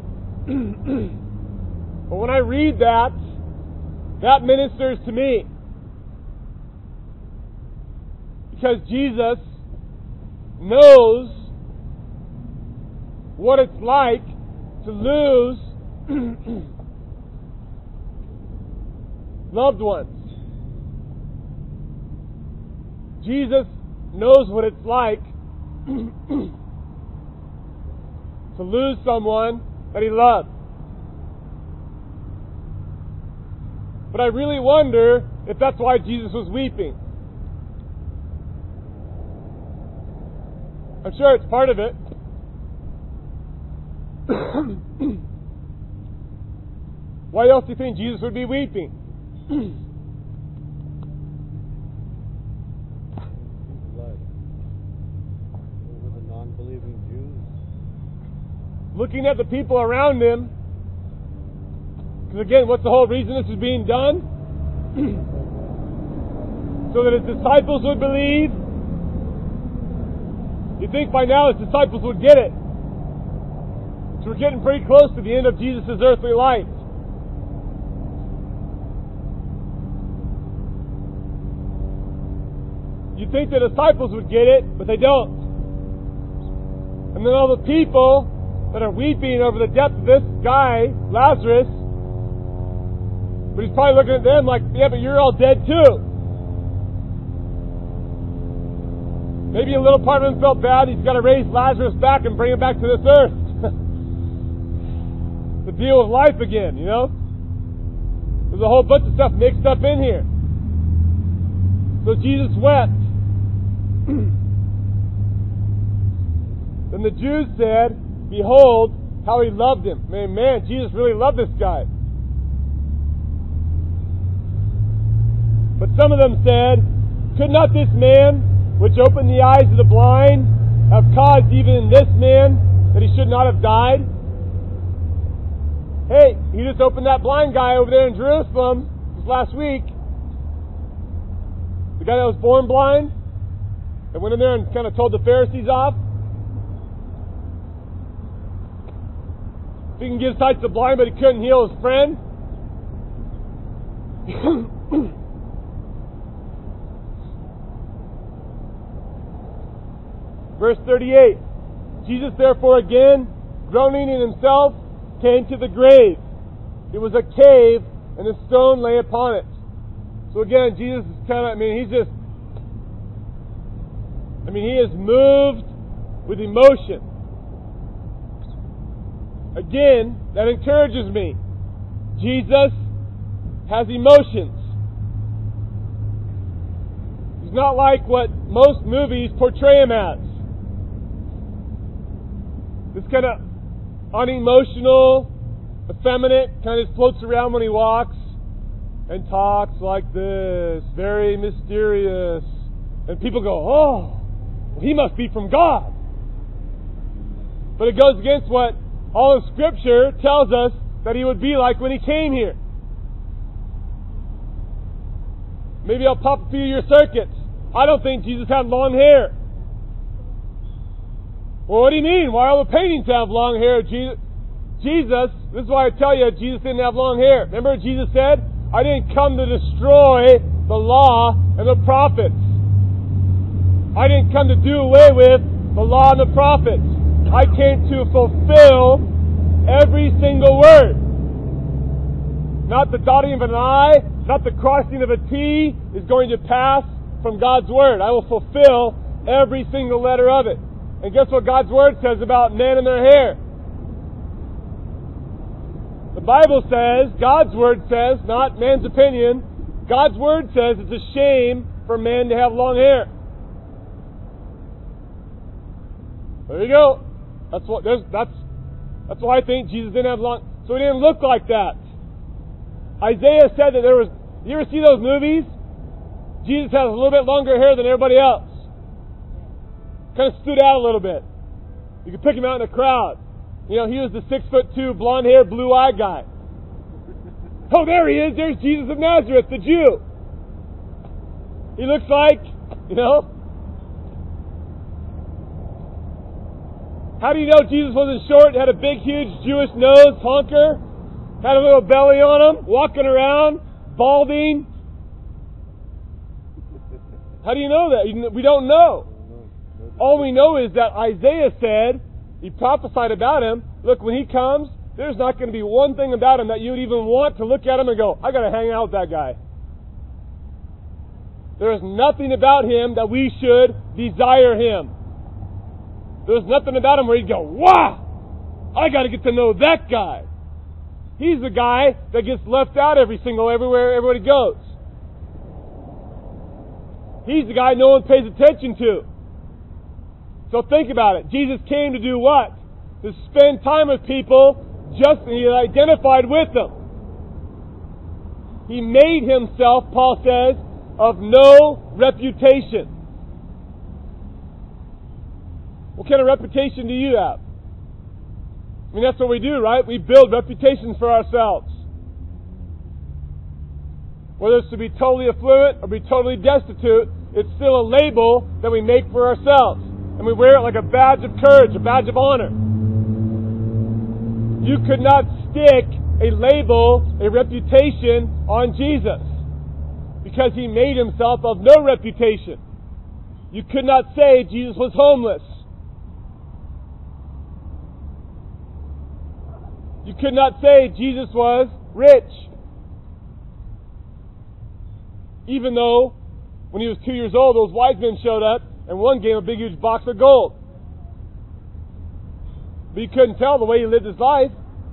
but when I read that, that ministers to me. Because Jesus knows what it's like to lose loved ones. Jesus knows what it's like to lose someone that he loves. But I really wonder if that's why Jesus was weeping. I'm sure it's part of it. Why else do you think Jesus would be weeping?
Blood over the non-believing Jews.
Looking at the people around him. Because again, what's the whole reason this is being done? So that his disciples would believe. You'd think by now his disciples would get it. So we're getting pretty close to the end of Jesus' earthly life. You'd think the disciples would get it, but they don't. And then all the people that are weeping over the death of this guy, Lazarus, but he's probably looking at them like, yeah, but you're all dead too. Maybe a little part of him felt bad. He's got to raise Lazarus back and bring him back to this earth. To deal with life again, you know? There's a whole bunch of stuff mixed up in here. So Jesus wept. Then the Jews said, behold, how he loved him. Man, man, Jesus really loved this guy. But some of them said, could not this man, which opened the eyes of the blind, have caused even in this man that he should not have died? Hey, he just opened that blind guy over there in Jerusalem this last week. The guy that was born blind, that went in there and kind of told the Pharisees off. He can give sight to the blind, but he couldn't heal his friend. Verse thirty-eight. Jesus therefore again, groaning in himself, came to the grave. It was a cave, and a stone lay upon it. So again, Jesus is kind of, I mean, he's just, I mean, he is moved with emotion. Again, that encourages me. Jesus has emotions. He's not like what most movies portray him as. This kind of unemotional, effeminate, kind of just floats around when he walks and talks like this, very mysterious. And people go, oh, well, he must be from God. But it goes against what all of Scripture tells us that he would be like when he came here. Maybe I'll pop a few of your circuits. I don't think Jesus had long hair. Well, what do you mean? Why all the paintings have long hair? Jesus, Jesus, this is why I tell you, Jesus didn't have long hair. Remember what Jesus said? I didn't come to destroy the law and the prophets. I didn't come to do away with the law and the prophets. I came to fulfill every single word. Not the dotting of an I, not the crossing of a T is going to pass from God's word. I will fulfill every single letter of it. And guess what God's word says about men and their hair? The Bible says, God's word says, not man's opinion, God's word says it's a shame for men to have long hair. There you go. That's what there's that's that's why I think Jesus didn't have long, so he didn't look like that. Isaiah said that there was, you ever see those movies? Jesus has a little bit longer hair than everybody else. Kind of stood out a little bit. You could pick him out in a crowd. You know, he was the six foot two, blonde haired, blue eyed guy. Oh, there he is. There's Jesus of Nazareth, the Jew. He looks like, you know. How do you know Jesus wasn't short, had a big, huge Jewish nose, honker, had a little belly on him, walking around, balding? How do you know that? We don't know. All we know is that Isaiah said, he prophesied about him, look, when he comes, there's not going to be one thing about him that you would even want to look at him and go, I got to hang out with that guy. There is nothing about him that we should desire him. There's nothing about him where you'd go, wow, I got to get to know that guy. He's the guy that gets left out every single, everywhere everybody goes. He's the guy no one pays attention to. So think about it. Jesus came to do what? To spend time with people, just and he identified with them. He made himself, Paul says, of no reputation. What kind of reputation do you have? I mean, that's what we do, right? We build reputations for ourselves. Whether it's to be totally affluent or be totally destitute, it's still a label that we make for ourselves. And we wear it like a badge of courage, a badge of honor. You could not stick a label, a reputation on Jesus, because He made Himself of no reputation. You could not say Jesus was homeless. You could not say Jesus was rich. Even though, when he was two years old, those wise men showed up and one gave him a big huge box of gold. But you couldn't tell the way he lived his life.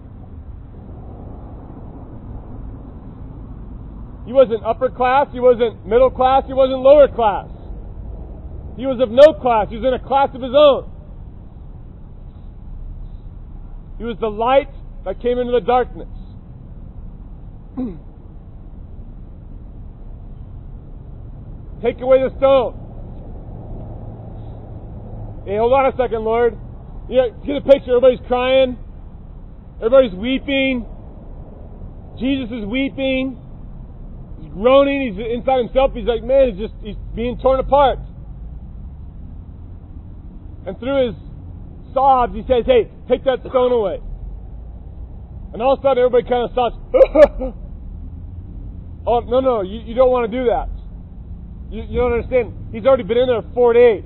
He wasn't upper class, he wasn't middle class, he wasn't lower class. He was of no class, he was in a class of his own. He was the light that came into the darkness. Take away the stone. Hey, hold on a second, Lord. You know, get a picture. Everybody's crying. Everybody's weeping. Jesus is weeping. He's groaning. He's inside himself. He's like, man, he's just he's being torn apart. And through his sobs, he says, hey, take that stone away. And all of a sudden, everybody kind of stops. Oh, no, no, you, you don't want to do that. You, you don't understand. He's already been in there four days.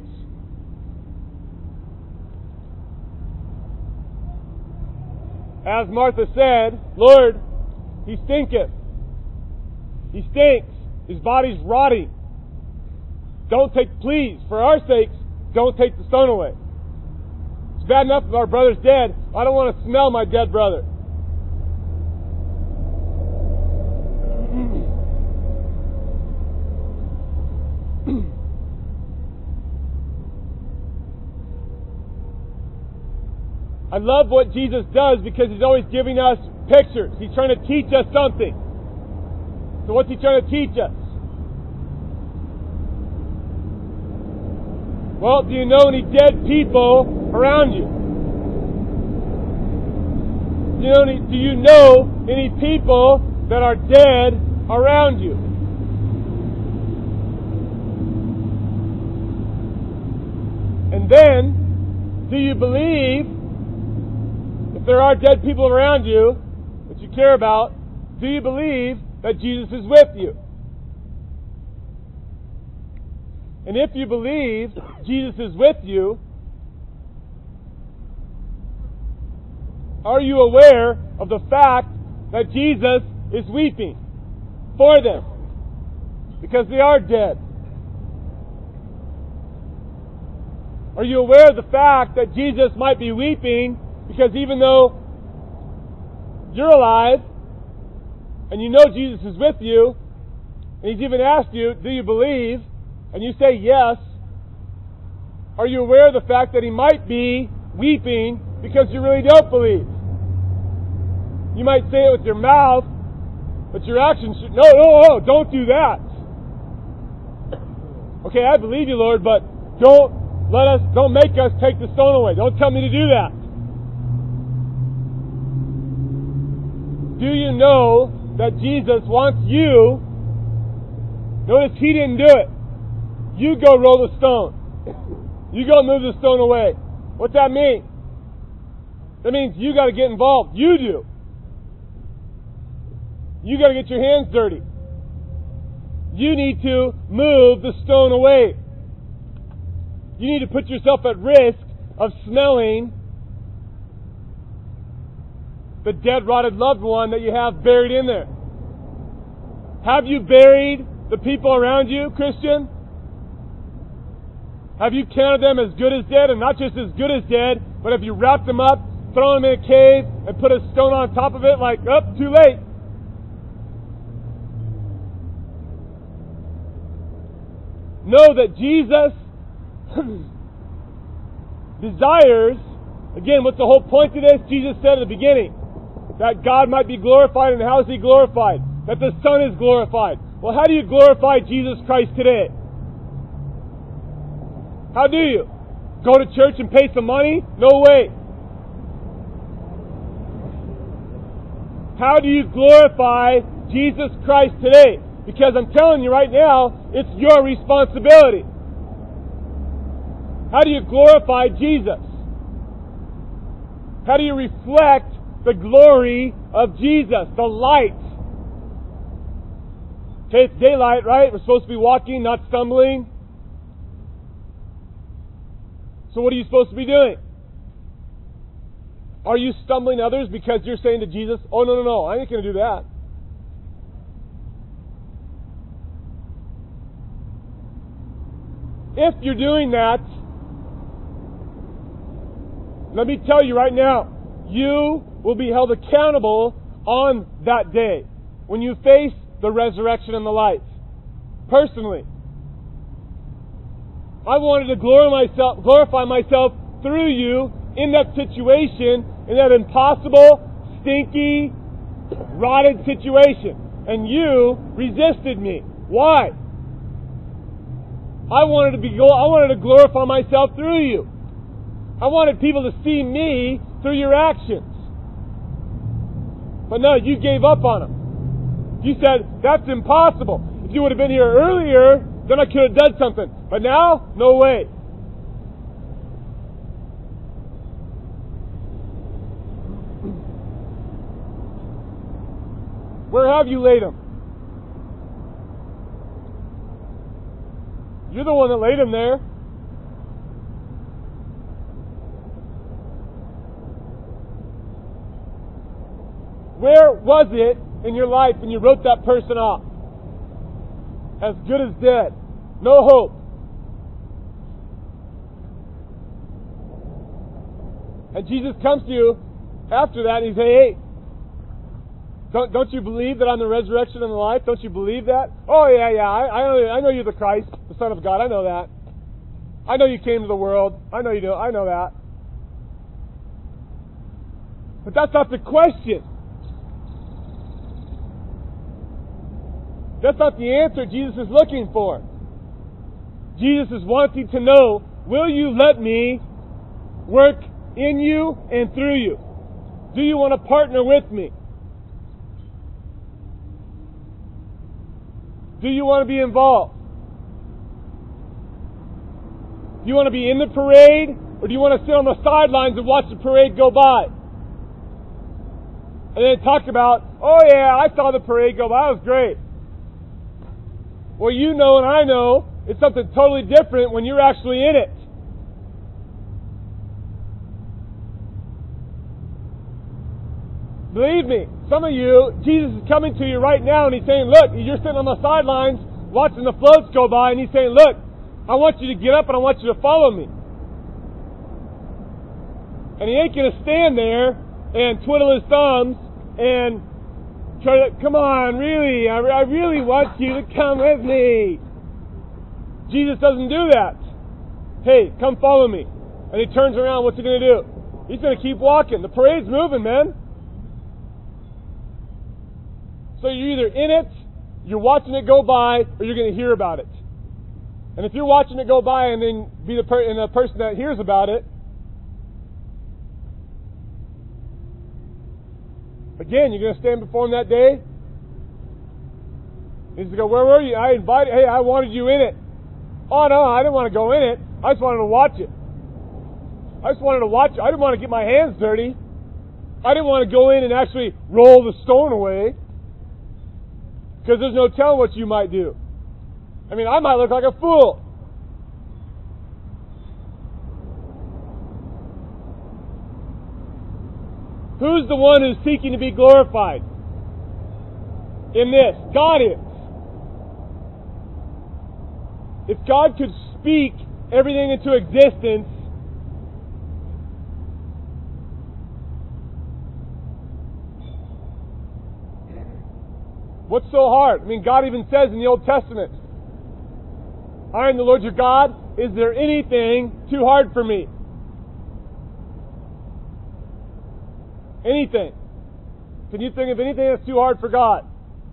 As Martha said, Lord, he stinketh. He stinks. His body's rotting. Don't take, please, for our sakes, don't take the stone away. It's bad enough if our brother's dead. I don't want to smell my dead brother. I love what Jesus does because He's always giving us pictures. He's trying to teach us something. So what's He trying to teach us? Well, do you know any dead people around you? Do you know any, do you know any people that are dead around you? And then, do you believe, if there are dead people around you that you care about, do you believe that Jesus is with you? And if you believe Jesus is with you, are you aware of the fact that Jesus is weeping for them? Because they are dead. Are you aware of the fact that Jesus might be weeping because even though you're alive and you know Jesus is with you, and He's even asked you, do you believe? And you say yes, are you aware of the fact that He might be weeping because you really don't believe? You might say it with your mouth, but your actions should, no, no, no, don't do that. Okay, I believe you, Lord, but don't let us, don't make us take the stone away. Don't tell me to do that. Do you know that Jesus wants you? Notice He didn't do it. You go roll the stone. You go move the stone away. What's that mean? That means you got to get involved. You do. You got to get your hands dirty. You need to move the stone away. You need to put yourself at risk of smelling the dead, rotted loved one that you have buried in there. Have you buried the people around you, Christian? Have you counted them as good as dead? And not just as good as dead, but have you wrapped them up throw him in a cave and put a stone on top of it like, oh, too late. Know that Jesus desires, again, what's the whole point of this? Jesus said at the beginning, that God might be glorified. And how is He glorified? That the Son is glorified. Well, how do you glorify Jesus Christ today? How do you? Go to church and pay some money? No way. How do you glorify Jesus Christ today? Because I'm telling you right now, it's your responsibility. How do you glorify Jesus? How do you reflect the glory of Jesus, the light? Okay, it's daylight, right? We're supposed to be walking, not stumbling. So what are you supposed to be doing? Are you stumbling others because you're saying to Jesus, oh, no, no, no, I ain't going to do that? If you're doing that, let me tell you right now, you will be held accountable on that day when you face the resurrection and the light. Personally, I wanted to glorify myself, glorify myself through you in that situation, in that impossible, stinky, rotted situation. And you resisted me. Why? I wanted to be. I wanted to glorify myself through you. I wanted people to see me through your actions. But no, you gave up on them. You said, that's impossible. If you would have been here earlier, then I could have done something. But now, no way. Where have you laid him? You're the one that laid him there. Where was it in your life when you wrote that person off? As good as dead. No hope. And Jesus comes to you after that and He says, hey, don't, don't you believe that I'm the resurrection and the life? Don't you believe that? Oh, yeah, yeah, I, I, know, I know you're the Christ, the Son of God. I know that. I know you came to the world. I know you do. I know that. But that's not the question. That's not the answer Jesus is looking for. Jesus is wanting to know, will you let me work in you and through you? Do you want to partner with me? Do you want to be involved? Do you want to be in the parade, or do you want to sit on the sidelines and watch the parade go by? And then talk about, oh yeah, I saw the parade go by, it was great. Well, you know and I know it's something totally different when you're actually in it. Believe me, some of you, Jesus is coming to you right now and He's saying, look, you're sitting on the sidelines watching the floats go by, and He's saying, look, I want you to get up and I want you to follow me. And He ain't going to stand there and twiddle His thumbs and try to, come on, really, I, I really want you to come with me. Jesus doesn't do that. Hey, come follow me. And He turns around, what's He going to do? He's going to keep walking. The parade's moving, man. So you're either in it, you're watching it go by, or you're going to hear about it. And if you're watching it go by and then be the, per- and the person that hears about it, again, you're going to stand before Him that day. He's going to go, where were you? I invited, hey, I wanted you in it. Oh no, I didn't want to go in it. I just wanted to watch it. I just wanted to watch it. I didn't want to get my hands dirty. I didn't want to go in and actually roll the stone away. Because there's no telling what you might do. I mean, I might look like a fool. Who's the one who's seeking to be glorified in this? God is. If God could speak everything into existence, What's so hard? I mean, God even says in the Old Testament, I am the Lord your God. Is there anything too hard for me? Anything. Can you think of anything that's too hard for God?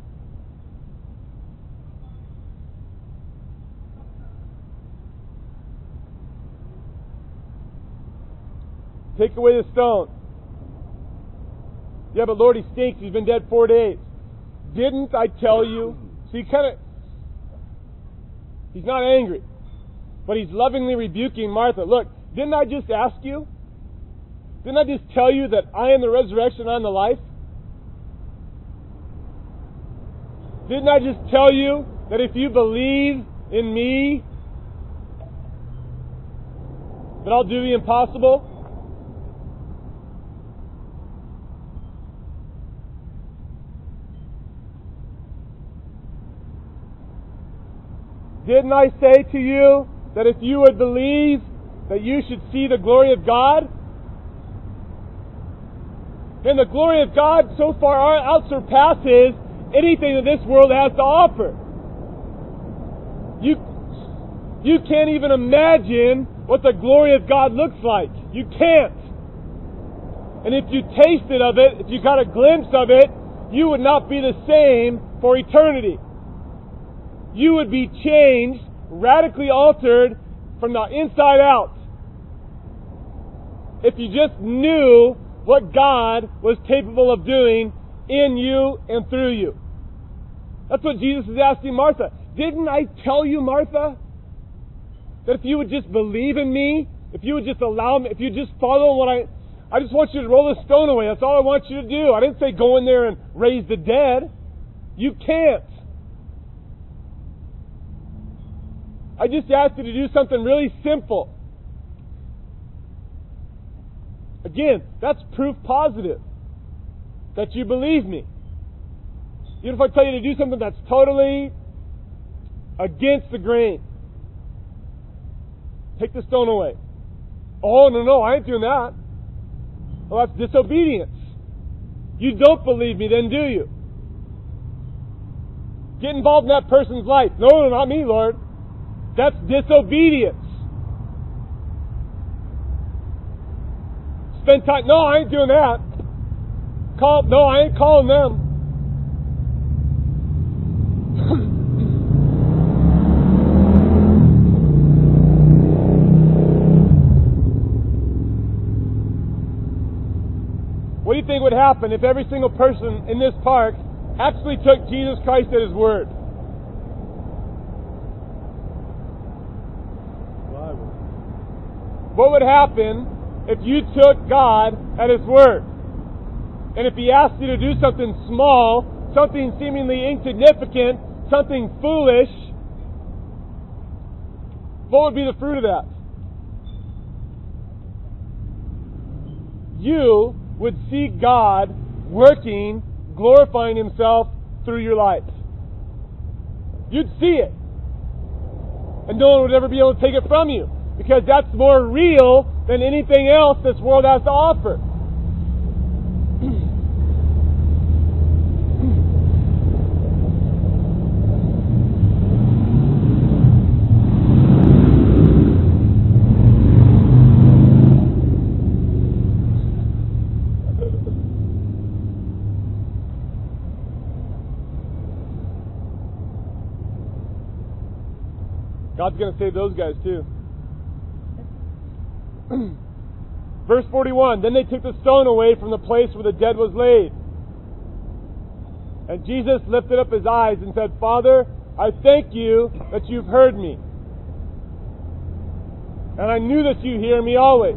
Take away the stone. Yeah, but Lord, he stinks. He's been dead four days. Didn't I tell you? So he kind of, he's not angry, but he's lovingly rebuking Martha. Look, didn't I just ask you? Didn't I just tell you that I am the resurrection and the life? Didn't I just tell you that if you believe in me, that I'll do the impossible? Didn't I say to you that if you would believe, that you should see the glory of God? And the glory of God so far outsurpasses anything that this world has to offer. You, you can't even imagine what the glory of God looks like. You can't. And if you tasted of it, if you got a glimpse of it, you would not be the same for eternity. You would be changed, radically altered from the inside out. If you just knew what God was capable of doing in you and through you. That's what Jesus is asking Martha. Didn't I tell you, Martha, that if you would just believe in me, if you would just allow me, if you just follow what I, I just want you to roll the stone away. That's all I want you to do. I didn't say go in there and raise the dead. You can't. I just asked you to do something really simple. Again, that's proof positive that you believe me. Even if I tell you to do something that's totally against the grain, take the stone away. Oh, no, no, I ain't doing that. Well, that's disobedience. You don't believe me, then do you? Get involved in that person's life. No, no, not me, Lord. That's disobedience. Spend time. No, I ain't doing that. Call. No, I ain't calling them. What do you think would happen if every single person in this park actually took Jesus Christ at His word? What would happen if you took God at His word? And if He asked you to do something small, something seemingly insignificant, something foolish, what would be the fruit of that? You would see God working, glorifying Himself through your life. You'd see it. And no one would ever be able to take it from you. Because that's more real than anything else this world has to offer. God's going to save those guys too. Verse forty-one, then they took the stone away from the place where the dead was laid. And Jesus lifted up His eyes and said, Father, I thank you that you've heard me. And I knew that you hear me always.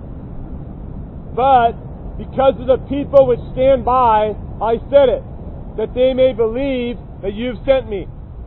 But because of the people which stand by, I said it, that they may believe that you've sent me.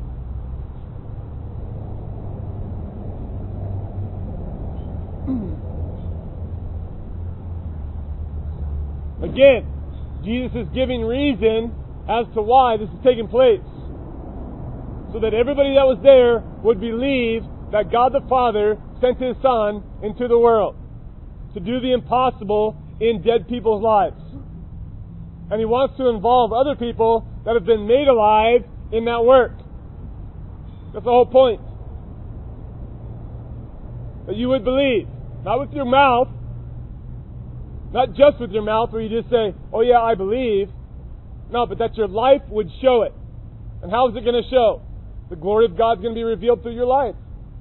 Again, Jesus is giving reason as to why this is taking place. So that everybody that was there would believe that God the Father sent His Son into the world to do the impossible in dead people's lives. And He wants to involve other people that have been made alive in that work. That's the whole point. That you would believe. Not with your mouth. Not just with your mouth where you just say, oh yeah, I believe. No, but that your life would show it. And how is it going to show? The glory of God's going to be revealed through your life.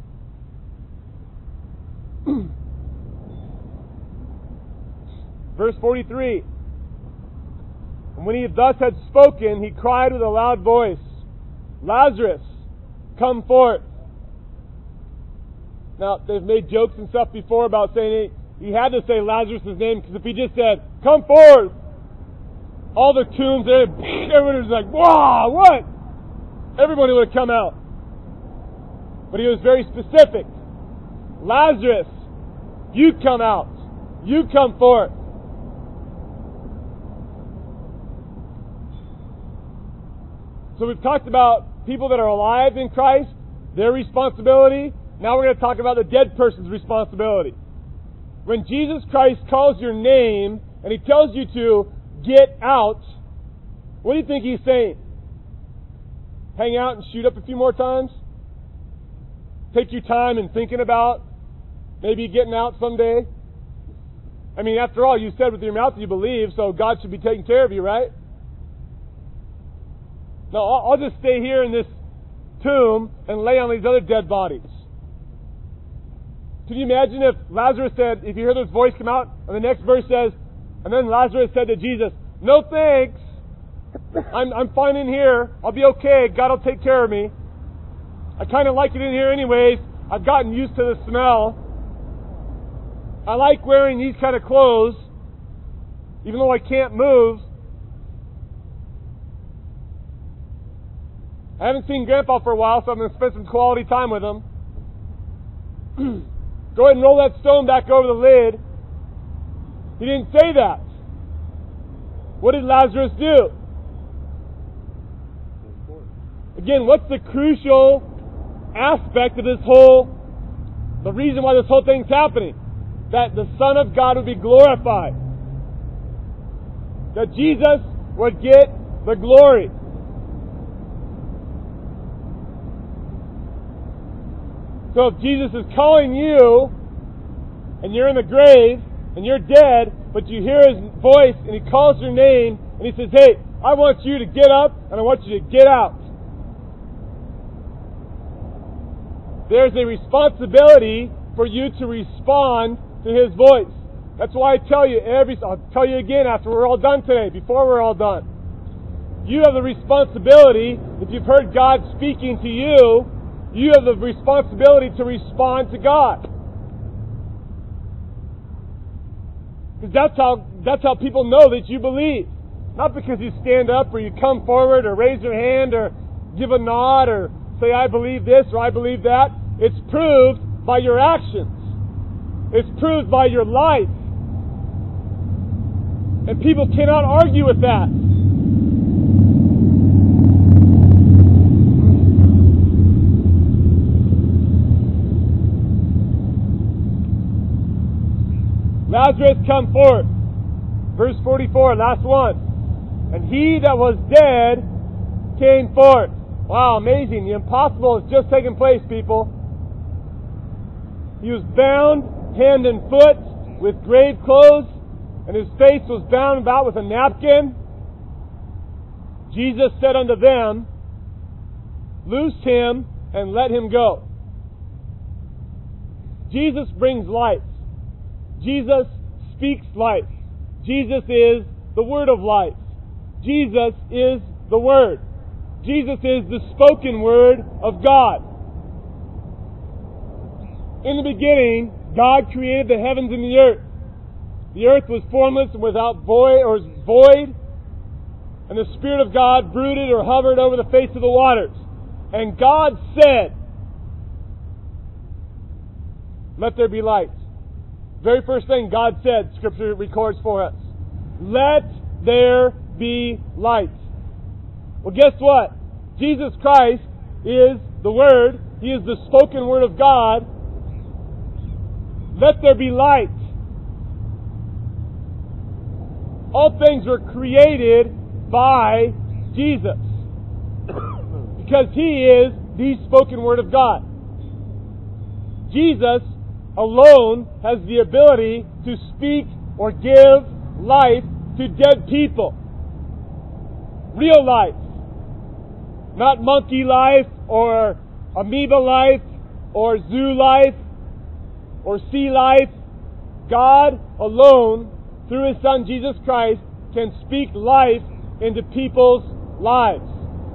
Verse forty-three. And when he thus had spoken, he cried with a loud voice, Lazarus, come forth. Now, they've made jokes and stuff before about saying he, he had to say Lazarus' name, because if he just said, come forth, all the tombs there, everyone was like, wow, what? Everybody would have come out. But he was very specific. Lazarus, you come out. You come forth. So we've talked about people that are alive in Christ, their responsibility. Now we're going to talk about the dead person's responsibility. When Jesus Christ calls your name and He tells you to get out, what do you think He's saying? Hang out and shoot up a few more times? Take your time in thinking about maybe getting out someday? I mean, after all, you said with your mouth you believe, so God should be taking care of you, right? No, I'll just stay here in this tomb and lay on these other dead bodies. Can you imagine if Lazarus said, if you hear this voice come out, and the next verse says, and then Lazarus said to Jesus, no thanks, I'm, I'm fine in here, I'll be okay, God will take care of me. I kind of like it in here anyways, I've gotten used to the smell. I like wearing these kind of clothes, even though I can't move. I haven't seen Grandpa for a while, so I'm going to spend some quality time with him. Go ahead and roll that stone back over the lid. He didn't say that. What did Lazarus do? Again, what's the crucial aspect of this whole, the reason why this whole thing's happening? That the Son of God would be glorified. That Jesus would get the glory. So if Jesus is calling you, and you're in the grave, and you're dead, but you hear His voice, and He calls your name, and He says, hey, I want you to get up, and I want you to get out. There's a responsibility for you to respond to His voice. That's why I tell you every, I'll tell you again after we're all done today, before we're all done. You have the responsibility, if you've heard God speaking to you, you have the responsibility to respond to God. Because that's how, that's how people know that you believe. Not because you stand up or you come forward or raise your hand or give a nod or say, I believe this or I believe that. It's proved by your actions. It's proved by your life. And people cannot argue with that. Lazarus, come forth. Verse forty-four, last one. And he that was dead came forth. Wow, amazing. The impossible has just taken place, people. He was bound hand and foot with grave clothes, and his face was bound about with a napkin. Jesus said unto them, loose him and let him go. Jesus brings life. Jesus speaks life. Jesus is the Word of life. Jesus is the Word. Jesus is the spoken Word of God. In the beginning, God created the heavens and the earth. The earth was formless and without void, or void, and the Spirit of God brooded or hovered over the face of the waters. And God said, let there be light. Very first thing God said, Scripture records for us. Let there be light. Well, guess what? Jesus Christ is the Word. He is the spoken Word of God. Let there be light. All things were created by Jesus. Because He is the spoken Word of God. Jesus alone has the ability to speak or give life to dead people. Real life. Not monkey life or amoeba life or zoo life or sea life. God alone, through His Son Jesus Christ, can speak life into people's lives.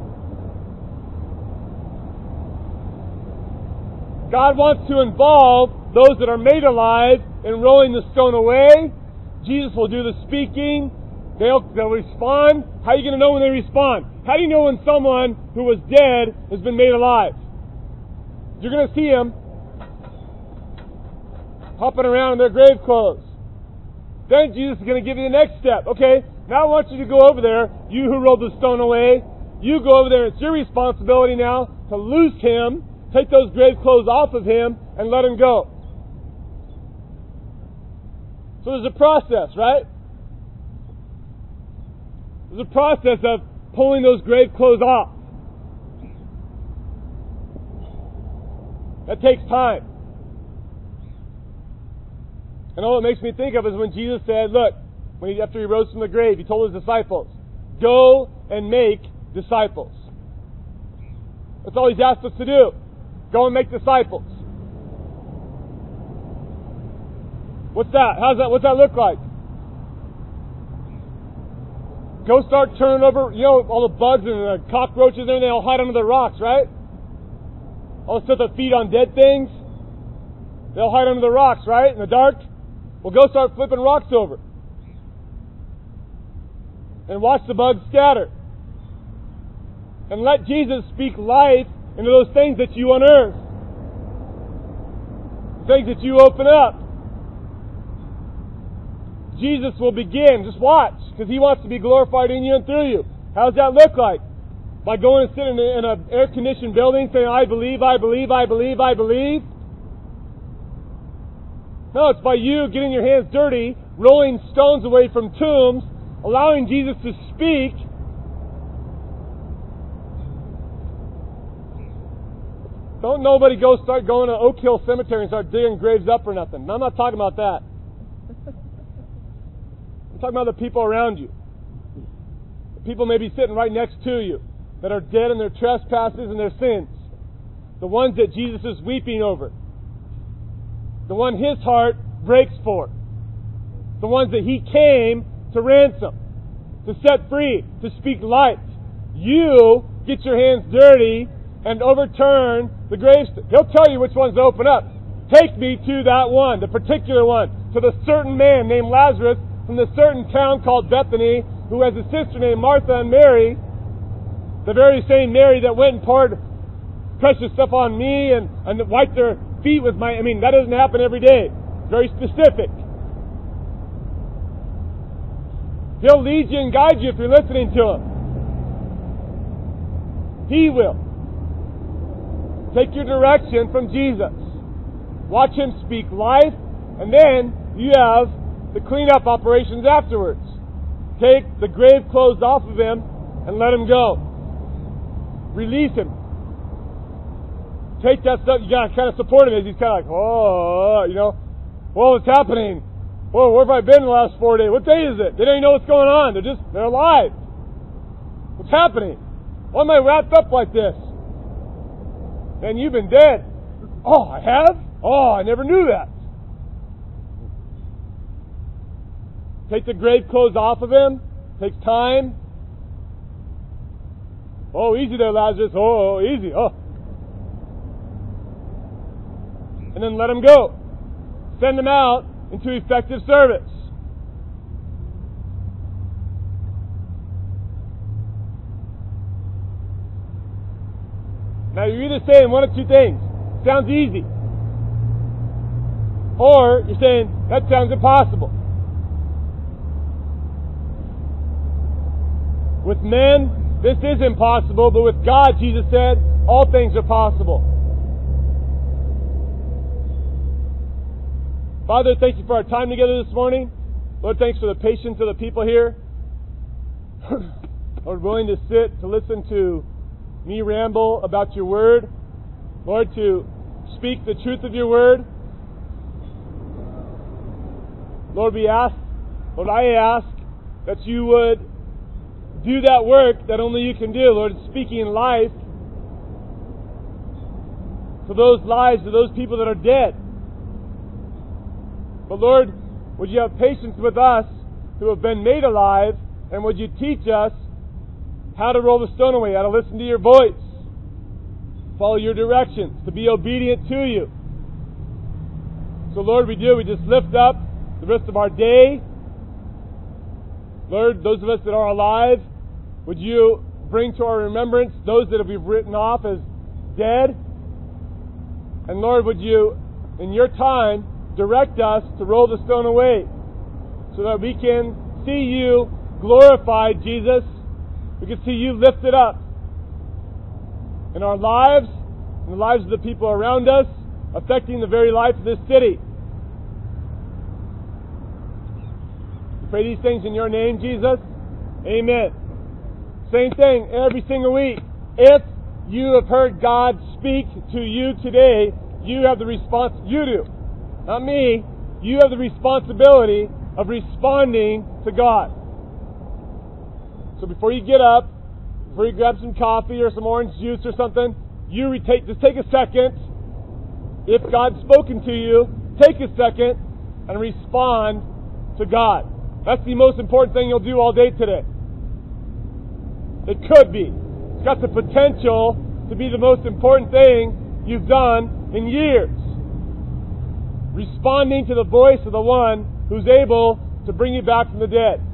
God wants to involve those that are made alive in rolling the stone away. Jesus will do the speaking. They'll, they'll respond. How are you going to know when they respond? How do you know when someone who was dead has been made alive? You're going to see them hopping around in their grave clothes. Then Jesus is going to give you the next step. Okay, now I want you to go over there, you who rolled the stone away. You go over there. It's your responsibility now to loose him, take those grave clothes off of him, and let him go. So there's a process, right? There's a process of pulling those grave clothes off. That takes time. And all it makes me think of is when Jesus said, look, when he, after he rose from the grave, he told his disciples, go and make disciples. That's all he's asked us to do. Go and make disciples. What's that? How's that? What's that look like? Go start turning over, you know, all the bugs and the cockroaches and everything, they all hide under the rocks, right? All the stuff that feed on dead things, they'll hide under the rocks, right? In the dark. Well, go start flipping rocks over. And watch the bugs scatter. And let Jesus speak life into those things that you unearth. Things that you open up. Jesus will begin. Just watch, because He wants to be glorified in you and through you. How does that look like? By going and sitting in an air-conditioned building saying, I believe, I believe, I believe, I believe? No, it's by you getting your hands dirty, rolling stones away from tombs, allowing Jesus to speak. Don't nobody go start going to Oak Hill Cemetery and start digging graves up or nothing. I'm not talking about that. I'm talking about the people around you. The people may be sitting right next to you that are dead in their trespasses and their sins. The ones that Jesus is weeping over. The one His heart breaks for. The ones that He came to ransom, to set free, to speak life. You get your hands dirty and overturn the gravestone. He'll tell you which ones to open up. Take me to that one, the particular one, to the certain man named Lazarus from the certain town called Bethany, who has a sister named Martha and Mary, the very same Mary that went and poured precious stuff on me and, and wiped their feet with my... I mean, that doesn't happen every day. Very specific. He'll lead you and guide you if you're listening to Him. He will. Take your direction from Jesus. Watch Him speak life, and then you have the cleanup operations afterwards. Take the grave clothes off of him and let him go. Release him. Take that stuff. You gotta kind of support him as he's kind of like, oh, you know, whoa, what's happening? Whoa, where have I been the last four days? What day is it? They don't even know what's going on. They're just, they're alive. What's happening? Why am I wrapped up like this? Man, you've been dead. Oh, I have? Oh, I never knew that. Take the grave clothes off of him. Takes time. Oh, easy there, Lazarus. Oh, easy. Oh. And then let him go. Send him out into effective service. Now you're either saying one of two things. Sounds easy. Or you're saying, that sounds impossible. With men, this is impossible, but with God, Jesus said, all things are possible. Father, thank you for our time together this morning. Lord, thanks for the patience of the people here. Lord, willing to sit, to listen to me ramble about your word. Lord, to speak the truth of your word. Lord, we ask, Lord, I ask that you would do that work that only you can do. Lord, speaking life to those lives, to those people that are dead. But Lord, would you have patience with us who have been made alive, and would you teach us how to roll the stone away, how to listen to your voice, follow your directions, to be obedient to you. So Lord, we do, we just lift up the rest of our day. Lord, those of us that are alive, would you bring to our remembrance those that we've written off as dead? And Lord, would you, in your time, direct us to roll the stone away so that we can see you glorified, Jesus. We can see you lifted up in our lives, in the lives of the people around us, affecting the very life of this city. We pray these things in your name, Jesus. Amen. Same thing every single week. If you have heard God speak to you today, you have the response, you do, not me, you have the responsibility of responding to God. So before you get up, before you grab some coffee or some orange juice or something, you retake, just take a second. If God's spoken to you, take a second and respond to God. That's the most important thing you'll do all day today. It could be. It's got the potential to be the most important thing you've done in years. Responding to the voice of the one who's able to bring you back from the dead.